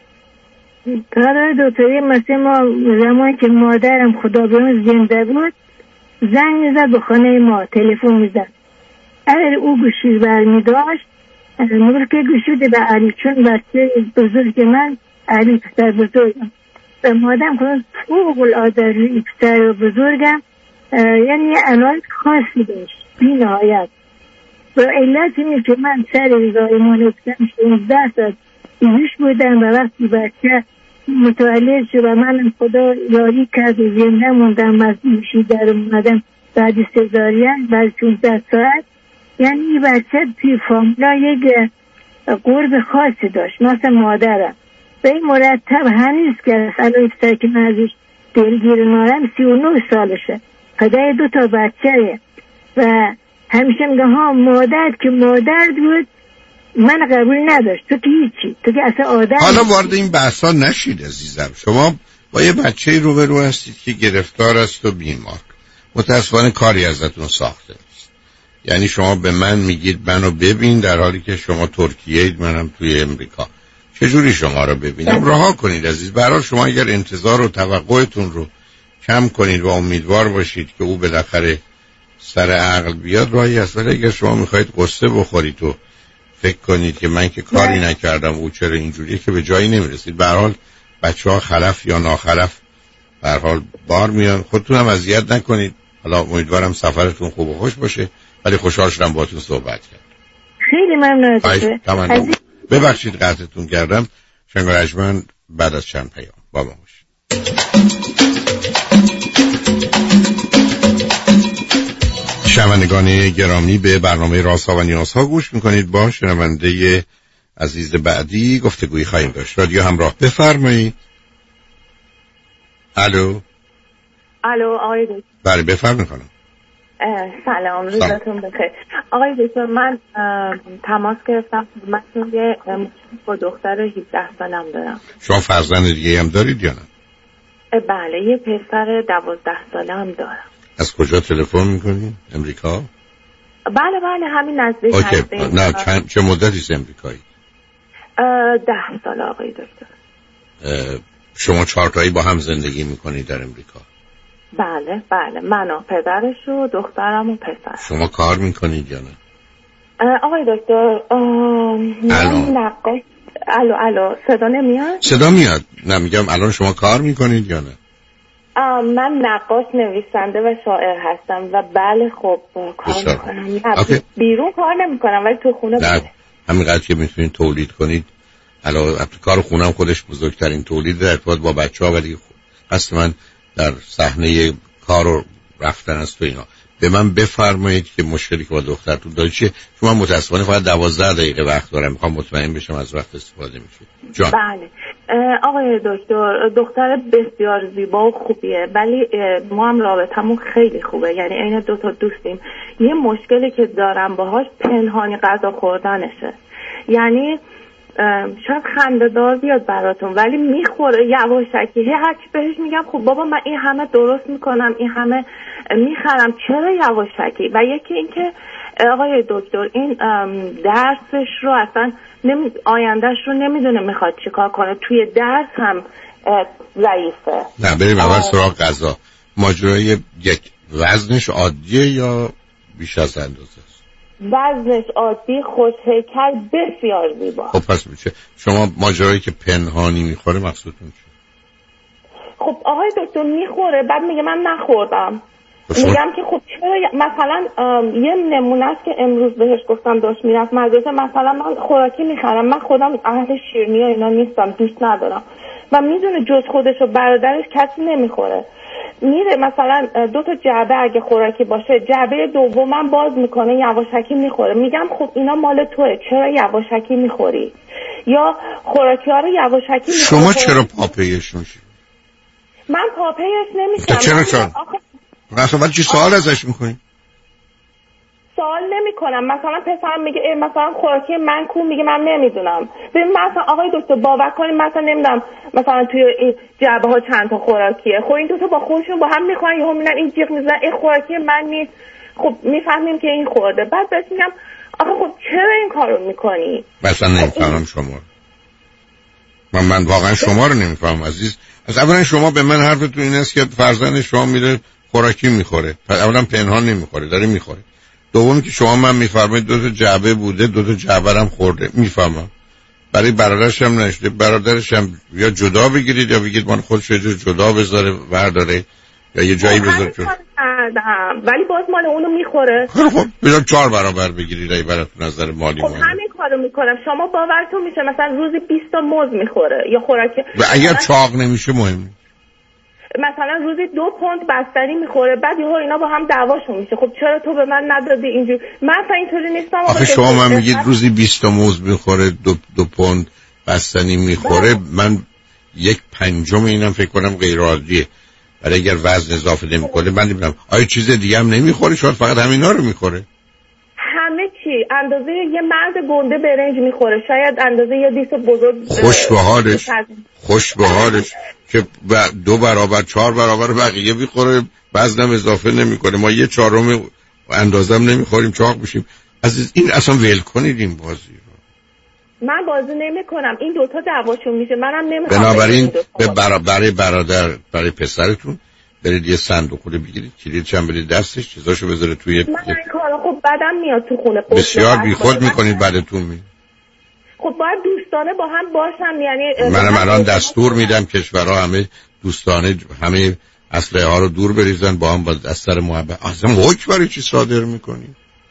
[SPEAKER 6] کار دکتری مثل ما زمانی که مادرم خدا بیامرز زنده بود زنگ میزد به خانه ما، تلفن میزد. اگر او گوشی برمی داشت نور که گوشی به علی، چون بچه بزرگ من علی پسر بزرگم و مادرم کنم فوق العاده روی پسر بزرگم یعنی علایق خاصی داشت بی نهایت. و علت اینه که من سر زایمان افتم شانزده سال ایزش بودم و وقتی بچه متولد شد و من خدا یاری کرد و زنده موندم از میشی در اومدم بعد سزارین بعد شانزده ساعت. یعنی این بچه توی فامیلا یک قرب خاصی داشت مثل مادرم و این مرتب هنوز که علای پسر که من ازش دلگیر نارم سی و نه سالشه، پدر دو تا بچه و همیشه میگه ها مادر که مادر بود من قبول نداشت، تو که هیچی، تو که اصلا آدم.
[SPEAKER 3] حالا وارد این بحثا نشید عزیزم. شما با یه بچه روبرو هستید که گرفتار است و بیمار، متاسفانه کاری ازتون ساخته نیست. یعنی شما به من میگید منو ببین در حالی که شما ترکیه اید منم توی امریکا. چجوری شما رو ببینم؟ رها کنید عزیز. برای شما اگر انتظار و توقعتون رو کم کنید و امیدوار باشید که او بالاخره سر عقل بیاد راهی هست. ولی اگر شما میخواید قصه بخورید و فکر کنید که من که کاری نکردم او چرا اینجوریه که به جایی نمیرسید. به هر حال بچه‌ها خلف یا ناخلف به هر حال بار میان. خودتون هم اذیت نکنید. حالا امیدوارم سفرتون خوب و خوش باشه. ولی خوشحال شدم باهاتون صحبت کردم.
[SPEAKER 6] خیلی ممنون.
[SPEAKER 3] ببخشید قطعتون کردم. شنگ رجمن بعد از چند پیام با ما باشید. شنوندگان گرامی، به برنامه رازها و نیازها گوش میکنید. با شنونده عزیز بعدی گفتگویی خواهیم داشت. رادیو همراه، بفرمایید. الو
[SPEAKER 7] الو آقای دکتر.
[SPEAKER 3] بله بفرمایید خانم.
[SPEAKER 7] سلام، روزتون بخیر. آقای دکتر، من تماس گرفتم خدمتتون، یه با دختر هفده سالم دارم.
[SPEAKER 3] شما فرزند دیگه هم دارید یا نه؟
[SPEAKER 7] بله، یه پسر دوازده ساله هم دارم.
[SPEAKER 3] از کجا تلفن میکنی؟ امریکا؟
[SPEAKER 7] بله بله، همین نزدیک هستیم.
[SPEAKER 3] نه چند چه مدتی از امریکایی؟
[SPEAKER 7] ده سال آقای دکتر.
[SPEAKER 3] شما چهار تایی با هم زندگی میکنید در امریکا؟
[SPEAKER 7] بله بله، من و پدرش و دخترم و پسر.
[SPEAKER 3] شما کار میکنید یا نه؟
[SPEAKER 7] آقای دکتر من نقاش. الو الو، صدا نمیاد؟
[SPEAKER 3] صدا میاد. نه میگم الان شما کار میکنید یا نه؟
[SPEAKER 7] من نقاش، نویسنده و شاعر هستم و بله خب کار میکنم. بیرون کار نمیکنم ولی تو خونه
[SPEAKER 3] نه. همینقدر که میتونید تولید کنید. الان کار خونم خودش بزرگترین تولید در ارتباط با بچه ها، ولی قصد من در صحنه کار و رفتن است تو اینا. به من بفرمایید که مشکلی که با دخترتون دارید چیه؟ چون من متاسفانه فقط دوازده دقیقه وقت دارم، میخوام مطمئن بشم از وقت استفاده میشه. جان.
[SPEAKER 7] بله آقای دکتر، دختر بسیار زیبا و خوبیه، ولی ما هم رابطمون خیلی خوبه، یعنی عین دو تا دوستیم. یه مشکلی که دارم باهاش پنهانی غذا خوردنشه. یعنی شاید خنده دار بیاد براتون ولی میخوره یواشکی. هر چی بهش میگم خب بابا من این همه درست میکنم، این همه میخرم، چرا یواشکی؟ و یکی این که آقای دکتر این درسش رو اصلا نمی... آیندهش رو نمیدونه میخواد چیکار کنه، توی درس هم ضعیفه.
[SPEAKER 3] نه بریم اول سراغ غذا. ماجرای یک وزنش عادیه یا بیش از اندازه است؟
[SPEAKER 7] وزنش عادی، خوش هیکل، بسیار زیبا.
[SPEAKER 3] خب پس میشه شما ماجرایی که پنهانی میخوره مقصودتون چیه؟
[SPEAKER 7] خب آقای دکتر میخوره بعد میگه من نخوردم. میگم که خب چرا مثلا یه نمونه است که امروز بهش گفتم داشت میرفت مدرسه، مثلا من خوراکی میخرم، من خودم اهل شیرینی و اینا نیستم، دوست ندارم و میدونه جز خودش و برادرش کسی نمیخوره. میره مثلا دو تا جعبه اگه خوراکی باشه، جعبه دومم باز میکنه یواشکی میخوره. میگم خب اینا مال توئه، چرا یواشکی میخوری؟ یا خوراکی ها رو یواشکی میخوری.
[SPEAKER 3] شما چرا پاپیش میشی؟
[SPEAKER 7] من پاپیش نمیشم.
[SPEAKER 3] چرا چرا؟ مثلا ولی چی سوال ازش میکنی؟
[SPEAKER 7] سوال نمی کنم. مثلا پسرم میگه مثلا خوراکی من کو، میگه من نمیدونم. ببین مثلا آقای دکتر باور کنید مثلا نمیدونم مثلا توی این جعبه ها چند تا خوراکیه، خب این دو تا با خودشون با هم میخوان یهو میبینن این جیغ میزنن این خوراکی من نیست، خب میفهمیم که این خورده. بعد بهش میگم آخه خب چرا این کارو میکنی؟
[SPEAKER 3] مثلا نمیفهمم شما. من من واقعا شما رو نمیفهمم عزیز. از اولا شما به من حرفتون این است که فرزند شما میره خوراکی میخوره، اولا پنهان نمیخوره، داره میخوره. دومی که شما من میفرمایید دو تا جعبه بوده، دو تا جعبه هم خورده، میفهمم. برای برادرش هم نشده، برادرش هم یا جدا بگیرید یا بگید من خودش یه جور جدا بذاره برداره یا یه جایی بذاره.
[SPEAKER 7] ولی باز مال اونو میخوره.
[SPEAKER 3] خب بذار چهار برابر بگیرید اگه براتون نظر مالی
[SPEAKER 7] خب
[SPEAKER 3] مونه.
[SPEAKER 7] همین کارو میکنم. شما باورتون میشه مثلا روزی بیست تا موز میخوره یا خوراکی.
[SPEAKER 3] و اگر چاق نمیشه مهم
[SPEAKER 7] مثلا روزی دو پوند بستنی میخوره، بعد یهو اینا با هم دعواشون میشه. خب چرا تو به من ندادی اینجوری؟ من اصلا اینطوری نیستم.
[SPEAKER 3] آخه شما من میگید روزی بیست تا موز میخوره، دو دو پوند بستنی میخوره، من یک پنجم اینم فکر کنم غیر عادیه. ولی اگر وزن اضافه نمیکنه من نمیدونم آیا چیز دیگه هم نمیخوره؟ شاید فقط همینا رو میخوره.
[SPEAKER 7] همه چی اندازه یه مرد گنده برنج میخوره، شاید اندازه یه دیس بزرگ.
[SPEAKER 3] خوش به حالش، خوش به حالش که دو برابر چهار برابر بقیه میخوره، وزنم اضافه نمیکنه. ما یه چهارم اندازم نمیخوریم، چاق میشیم. عزیز این اصلا ول کنید این بازی رو.
[SPEAKER 7] من بازی نمیکنم، این دوتا دعواشون میشه، منم نمیخوام.
[SPEAKER 3] بنابراین به برای برادر برای پسرتون برید یه صندوق بگیرید، کلید چند بدید دستش، چیزاشو بذاره توی.
[SPEAKER 7] من این کارا خب بعدم میاد تو خونه.
[SPEAKER 3] بسیار بیخود میکنید بعدتون می.
[SPEAKER 7] خب باید دوستانه با هم باشم. یعنی
[SPEAKER 3] منم الان دستور میدم کشورها همه دوستانه همه اسلحه ها رو دور بریزن، با هم با دستر محبت. اصلا حکم برای چی صادر میکنی؟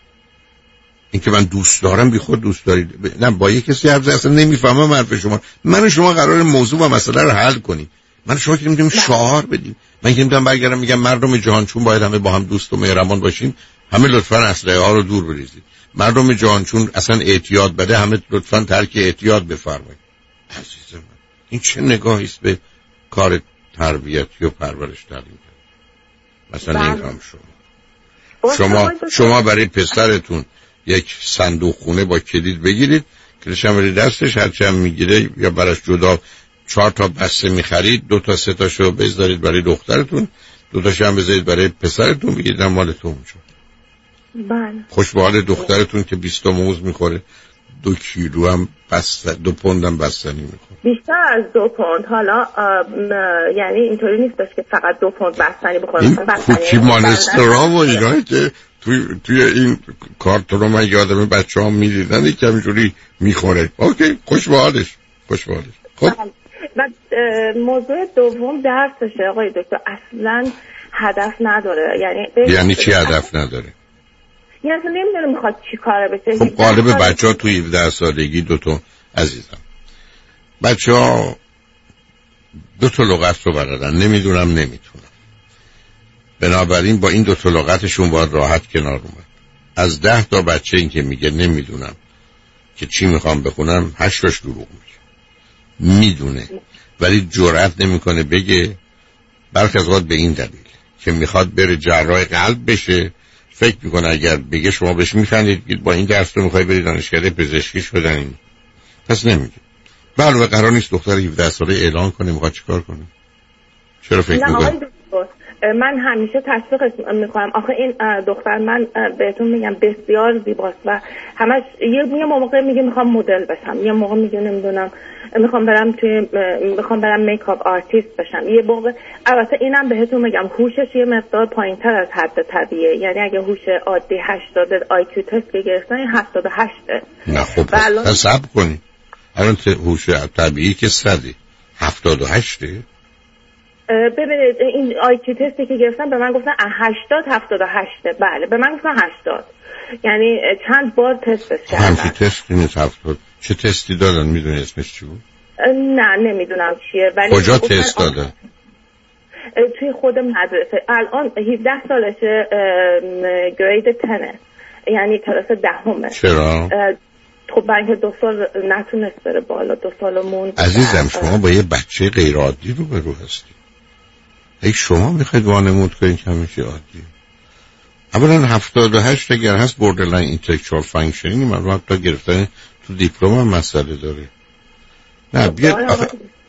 [SPEAKER 3] این که من دوست دارم بی خود دوست دارید. نه با یه کسی حرف اصلا نمیفهمم حرف شما. من و شما قرار موضوع و مسئله رو حل کنیم. من شما که نمیدونم شعار بدیم. من که نمیدونم برگردم میگم مردم جهان چون باید همه با هم دوست و مهربان باشیم، همه لطفاً اسلحه ها رو دور بریزید. مردم جهان چون اصلا اعتیاد بده، همه لطفاً ترک اعتیاد بفرمایید. عزیز من، این چه نگاهی است به کار تربیت یا پرورش تعلیم؟ مثلا این هم شما شما شما برای پسرتون یک صندوق خونه با کلید بگیرید، کلیدش هم برای دستش، هرچی هم میگیره یا براش جدا چهار تا بسته میخرید، دو تا سه تاشو بذارید برای دخترتون، دو تاشو هم بذارید برای پسرتون، بگید مالتون اونجا.
[SPEAKER 7] بله.
[SPEAKER 3] خوش به حال دخترتون که بیست تا موز میخوره، دو کیلو هم بسته، دو پوند هم بستنی میخوره.
[SPEAKER 7] بیشتر از دو پوند. حالا یعنی اینطوری نیستش که فقط دو پوند بستنی بخوره.
[SPEAKER 3] این کوکی مانسترا و اینا که توی توی این کارت رو من یادم بچه ها میدیدن که همینجوری میخوره. اوکی، خوش به حالش، خوش به حالش. خب
[SPEAKER 7] و موضوع دوم درسشه آقای دکتر، اصلا هدف نداره. یعنی
[SPEAKER 3] یعنی چی هدف نداره؟
[SPEAKER 7] یعنی اصلا نمیدونه میخواد چی کاره بشه.
[SPEAKER 3] خب غالب بچه ها توی هفده سالگی دوتا عزیزم بچه ها دو تا لغت رو بلدن، نمیدونم نمیتونم، بنابراین با این دو تا لغتشون باید راحت کنار اومد. از ده تا بچه این که میگه نمیدونم که چی میخوام بخونم، هشتاش دروغ میگه، میدونه ولی جرئت نمیکنه بگه. برخی از وقت به این دلیل که میخواد بره جراح قلب بشه، فکر میکنه اگر بگه شما بهش میخندید با این درس رو میخوای بری دانشکده پزشکی شدن، پس نمیگه. بله قرار نیست دختر هفده ساله اعلان کنه میخواد چیکار کنه. چرا فکر میکنه؟
[SPEAKER 7] من همیشه تشویقش میکنم. آخه این دختر من بهتون میگم بسیار زیباست و همش یه یه موقع میگه میخوام مدل بشم، یه موقع میگه نمیدونم میخوام برم توی میخوام برم میکاپ آرتیست بشم. یه موقع البته اینم بهتون میگم هوشش یه مقدار پایینتر از حد طبیعیه، یعنی اگه هوش عادی هشتاد آی کیو تست که گرفتن هفتاد و هشت.
[SPEAKER 3] نه خب پس صبر کنی. الان هوش طبیعی که صده هفتاد و هشت.
[SPEAKER 7] ببینید این آی کیو تستی که گرفتن به من گفتن هشتاد هفتاد و هشت. بله به من گفتن هشتاد، یعنی چند بار تستش کردن.
[SPEAKER 3] همچی تستی نیست هفتاد. چه تستی دادن میدونی اسمش چی بود؟
[SPEAKER 7] نه نمیدونم چیه ولی
[SPEAKER 3] کجا تست دادن؟
[SPEAKER 7] توی خود مدرسه. الان هفده سالشه، گرید ده، یعنی کلاس دهمه.
[SPEAKER 3] چرا؟
[SPEAKER 7] خب برای اینکه دو سال نتونست بره بالا، دو سال موند.
[SPEAKER 3] عزیزم شما با یه بچه غیر عادی رو برو هستی. ای شما میخواید وانمود کنید که همیشه عادیه. اولا هفتاد و هشت اگر هست بوردرلاین اینتלקچوال فانکشنینگ، من حتی گرفتن تو دیپلم هم مسئله داره. نه بیاد آخه...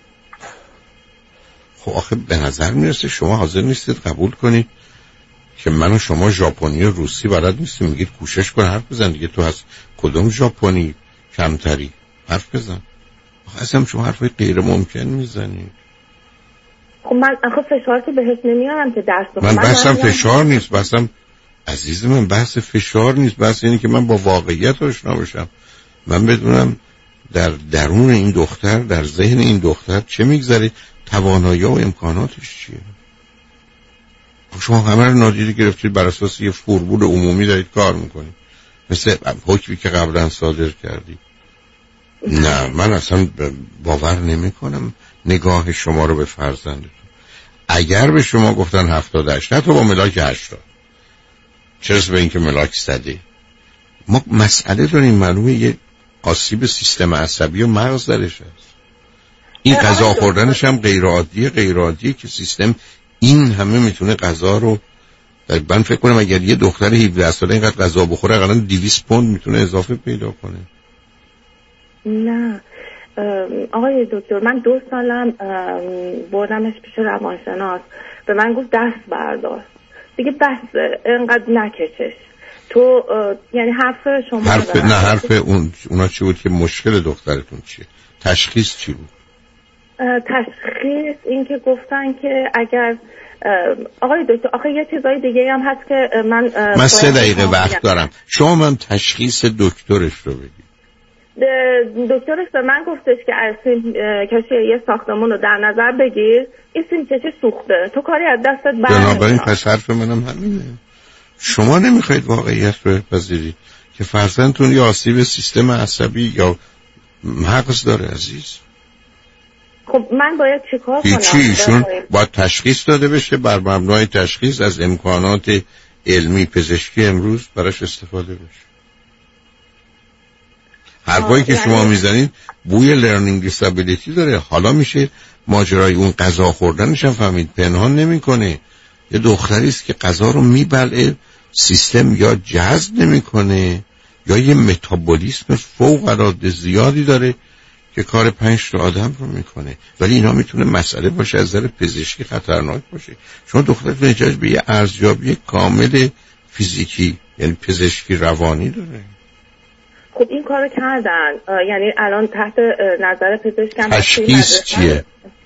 [SPEAKER 3] خب آخه به نظر میرسه شما حاضر نیستید قبول کنید که من و شما ژاپنی و روسی بلد نیستیم. میگید کوشش کن حرف بزن دیگه. تو هست کدوم ژاپنی کمتری حرف بزن. آخه اصلا شما حرفای غیر ممکن میزنید.
[SPEAKER 7] خب من آخه فشار که بهش نمیارم که درس بخونم.
[SPEAKER 3] من بحثم فشار نیست، بحثم عزیز من بحث فشار نیست، بحث اینه که من با واقعیت آشنا بشم. من بدونم در درون این دختر، در ذهن این دختر چه میگذره، توانایی و امکاناتش چیه. شما همه رو نادیده گرفتید بر اساس یه فرمول عمومی دارید کار میکنید، مثل حکمی که قبلا صادر کردید. نه من اصلا باور نمی کنم نگاه شما رو به فرزندتون. اگر به شما گفتن هفتاد هشت، نه تو با ملاک هشتاد، چرس به این که ملاک صده. ما مسئله داریم معلومه یه آسیب سیستم عصبی و مغز درش هست. این غذا خوردنش هم غیر عادیه غیر عادیه که سیستم این همه میتونه غذا رو در من فکر کنم اگر یه دختر هفده ساله اینقدر غذا بخوره حداقل دویست پوند میتونه اضافه پیدا کنه.
[SPEAKER 7] نه آقای دکتر من دو سالم بردمش پیش روانشناس، به من گفت دست بردار دیگه، بس اینقدر نکشش تو. یعنی حرف شما
[SPEAKER 3] حرف نه حرف اون اونا چی بود که مشکل دخترتون چیه؟ تشخیص چی بود؟
[SPEAKER 7] تشخیص این که گفتن که اگر آقای دکتر آخه یه چیزای دیگه هم هست که من
[SPEAKER 3] من سه دقیقه وقت دارم. شما من تشخیص دکترش رو بگید.
[SPEAKER 7] دکترش به من گفتش که از کسی یه ساختمون رو در نظر بگیر، این سیم چشه سوخته، تو کاری از دستت برمیاد.
[SPEAKER 3] بنابراین پس حرف منم همینه. شما نمیخواید واقعیت رو بپذیرید که فرزندتون یه آسیب سیستم عصبی یا مغز داره عزیز.
[SPEAKER 7] خب من باید چیکار کنم؟
[SPEAKER 3] چی ایشون باید تشخیص داده بشه، بر مبنای تشخیص از امکانات علمی پزشکی امروز براش استفاده بشه. حرفایی که شما میزنید بوی لرنینگ دیسابیلیتی داره. حالا میشه ماجرای اون غذا خوردنش هم فهمید، پنهان نمیکنه. یه دختری است که غذا رو میبلعه، سیستم یا جذب نمیکنه یا یه متابولیسم فوق العاده زیادی داره که کار پنج تا آدم رو میکنه. ولی اینا میتونه مسئله باشه، از نظر پزشکی خطرناک باشه. شما دخترتون احتیاج به یه ارزیابی کامل فیزیکی یعنی پزشکی روانی داره.
[SPEAKER 7] خب این کارو کردن، یعنی الان تحت نظر پزشکم.
[SPEAKER 3] تشخیص چیه؟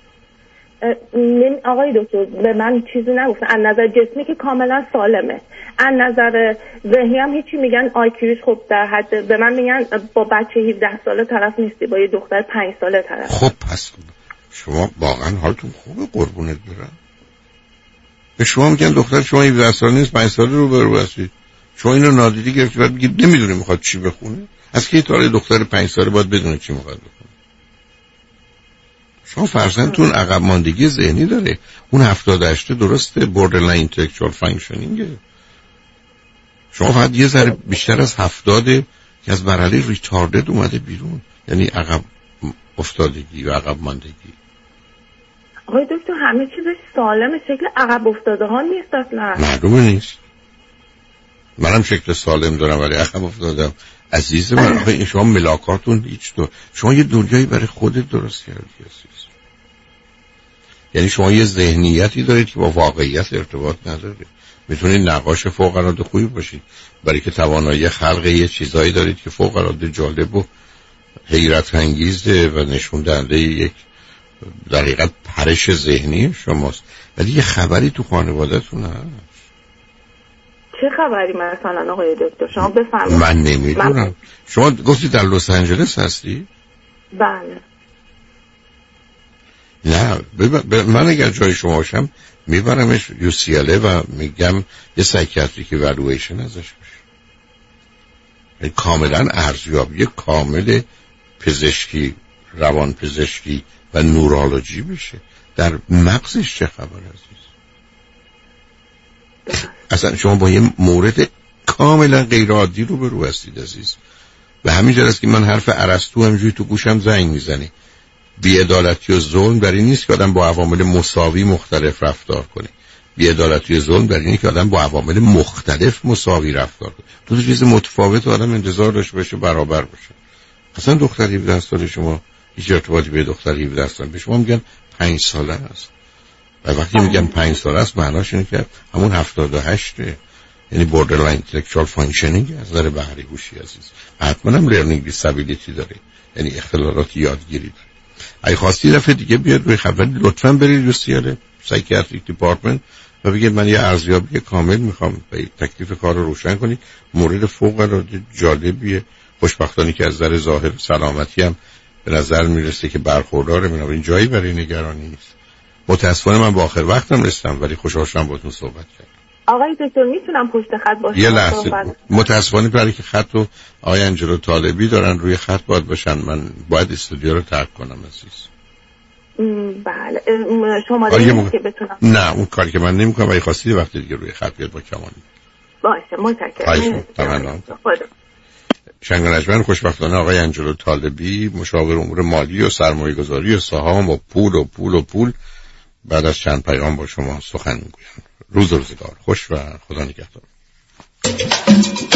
[SPEAKER 7] آقای دکتر به من چیزی نگفتن. از نظر جسمی که کاملا سالمه، از نظر ذهنی هم هیچی. میگن آیکیوش خب در حد، به من میگن با بچه هفده ساله طرف نیستی، با یه دختر پنج ساله طرف.
[SPEAKER 3] خب پس شما واقعا حالتون خوبه، قربونت برم. به شما میگن دختر شما هفده ساله نیست، پنج ساله رو برو هستید، شما اینو نادیده گرفتید، بعد میگید نمیدونه میخواد چی بخونه. از کی تا دختر پنج ساله باید بدونه چی میخواد بخونه؟ شما فرزندتون عقب ماندگی ذهنی داره. اون هفتاد هشت درسته، borderline intellectual functioning. شما فقط یه ذره بیشتر از هفتاده که از مرحله ریتاردد اومده بیرون، یعنی عقب افتادگی و عقب ماندگی.
[SPEAKER 7] آقای دکتر همه چیزش سالمه، شکل عقب افتاده ها نیست اصلا.
[SPEAKER 3] معلومه نیست. منم شکل سالم دارم ولی عقب افتادم. عزیز من آخه شما ملاکاتون هیچ دو. شما یه دنیایی برای خودت درست کردی عزیز. یعنی شما یه ذهنیتی دارید که با واقعیت ارتباط نداره. میتونید نقاش فوق العاده خوبی باشید برای که توانایی خلق یه چیزایی دارید که فوق العاده جالب و حیرت انگیزه و نشون دهنده یک در حقیقت پرش ذهنی شماست. ولی یه خبری تو خانواده‌تون هست.
[SPEAKER 7] چه خبری مثلا آقای دکتر شما بفرمایید؟
[SPEAKER 3] من نمیدونم. من... شما گفتید در لس آنجلس هستی؟
[SPEAKER 7] بله.
[SPEAKER 3] نه بب... ب... من اگر جای شما باشم میبرمش یو سی ال و میگم یه سایکیاتریک اِوالویشن ازش بشه. یعنی کاملا ارزیابی کامل پزشکی، روان پزشکی و نورولوژی بشه. در مغزش چه خبر عزیز؟ اصلا شما با یه مورد کاملا غیر عادی رو به رو هستید عزیز. و همین جاست که من حرف ارسطو همجوری تو گوشم زنگ میزنه. بی‌عدالتی و ظلم در این نیست که آدم با عوامل مساوی مختلف رفتار کنه. بی‌عدالتی و ظلم در اینه که آدم با عوامل مختلف مساوی رفتار کنه. دو تا چیز متفاوت آدم انتظار داشته باشه برابر باشه. اصلا دختر هفده ساله شما هیچ ارتباطی به دختر هفده ساله به شما میگن پنج ساله است. و وقتی میگن پنج ساله است معناش اینه که همون هفتاد و هشته. یعنی borderline intellectual functioning از نظر بهره هوشی عزیز. حتما هم learning disability داره، یعنی اختلالات یادگیری داره. اگه خواستی دفعه دیگه بیاد روی خبر لطفاً برید یو سی ال سایکیاتریک دیپارتمنت و بگید من یه ارزیابی کامل میخوام و تکلیف کار رو روشن کنی. مورد فوق العاده جالبیه. خوشبختانه که از نظر ظاهر سلامتی هم به نظر میرسه که برخورداره. من این جایی برای نگرانی نیست. متاسفانه من با آخر وقتم رسیدم ولی خوشحال شدم باهاتون صحبت کردم.
[SPEAKER 7] آقای دکتر میتونم پشت خط باشم؟
[SPEAKER 3] یه لحظه متاسفانه برای که خط رو آقای انجلو طالبی دارن روی خط باید باشن. من باید استودیو رو ترک کنم عزیز.
[SPEAKER 7] بله شما دیگه که بتونم.
[SPEAKER 3] نه اون کاری که من نمی‌کنم. ولی خواستید وقتی دیگه روی خط بیاد با کمال
[SPEAKER 7] باشه. متشکرم.
[SPEAKER 3] تمام. شنگانجمن خوشبختانه آقای انجلو طالبی مشاور امور مالی و سرمایه‌گذاری و سهام و پول و پول و پول بعد از چند پیام با شما سخن میگویم. روز و روزگار خوش و خدا نگهدار.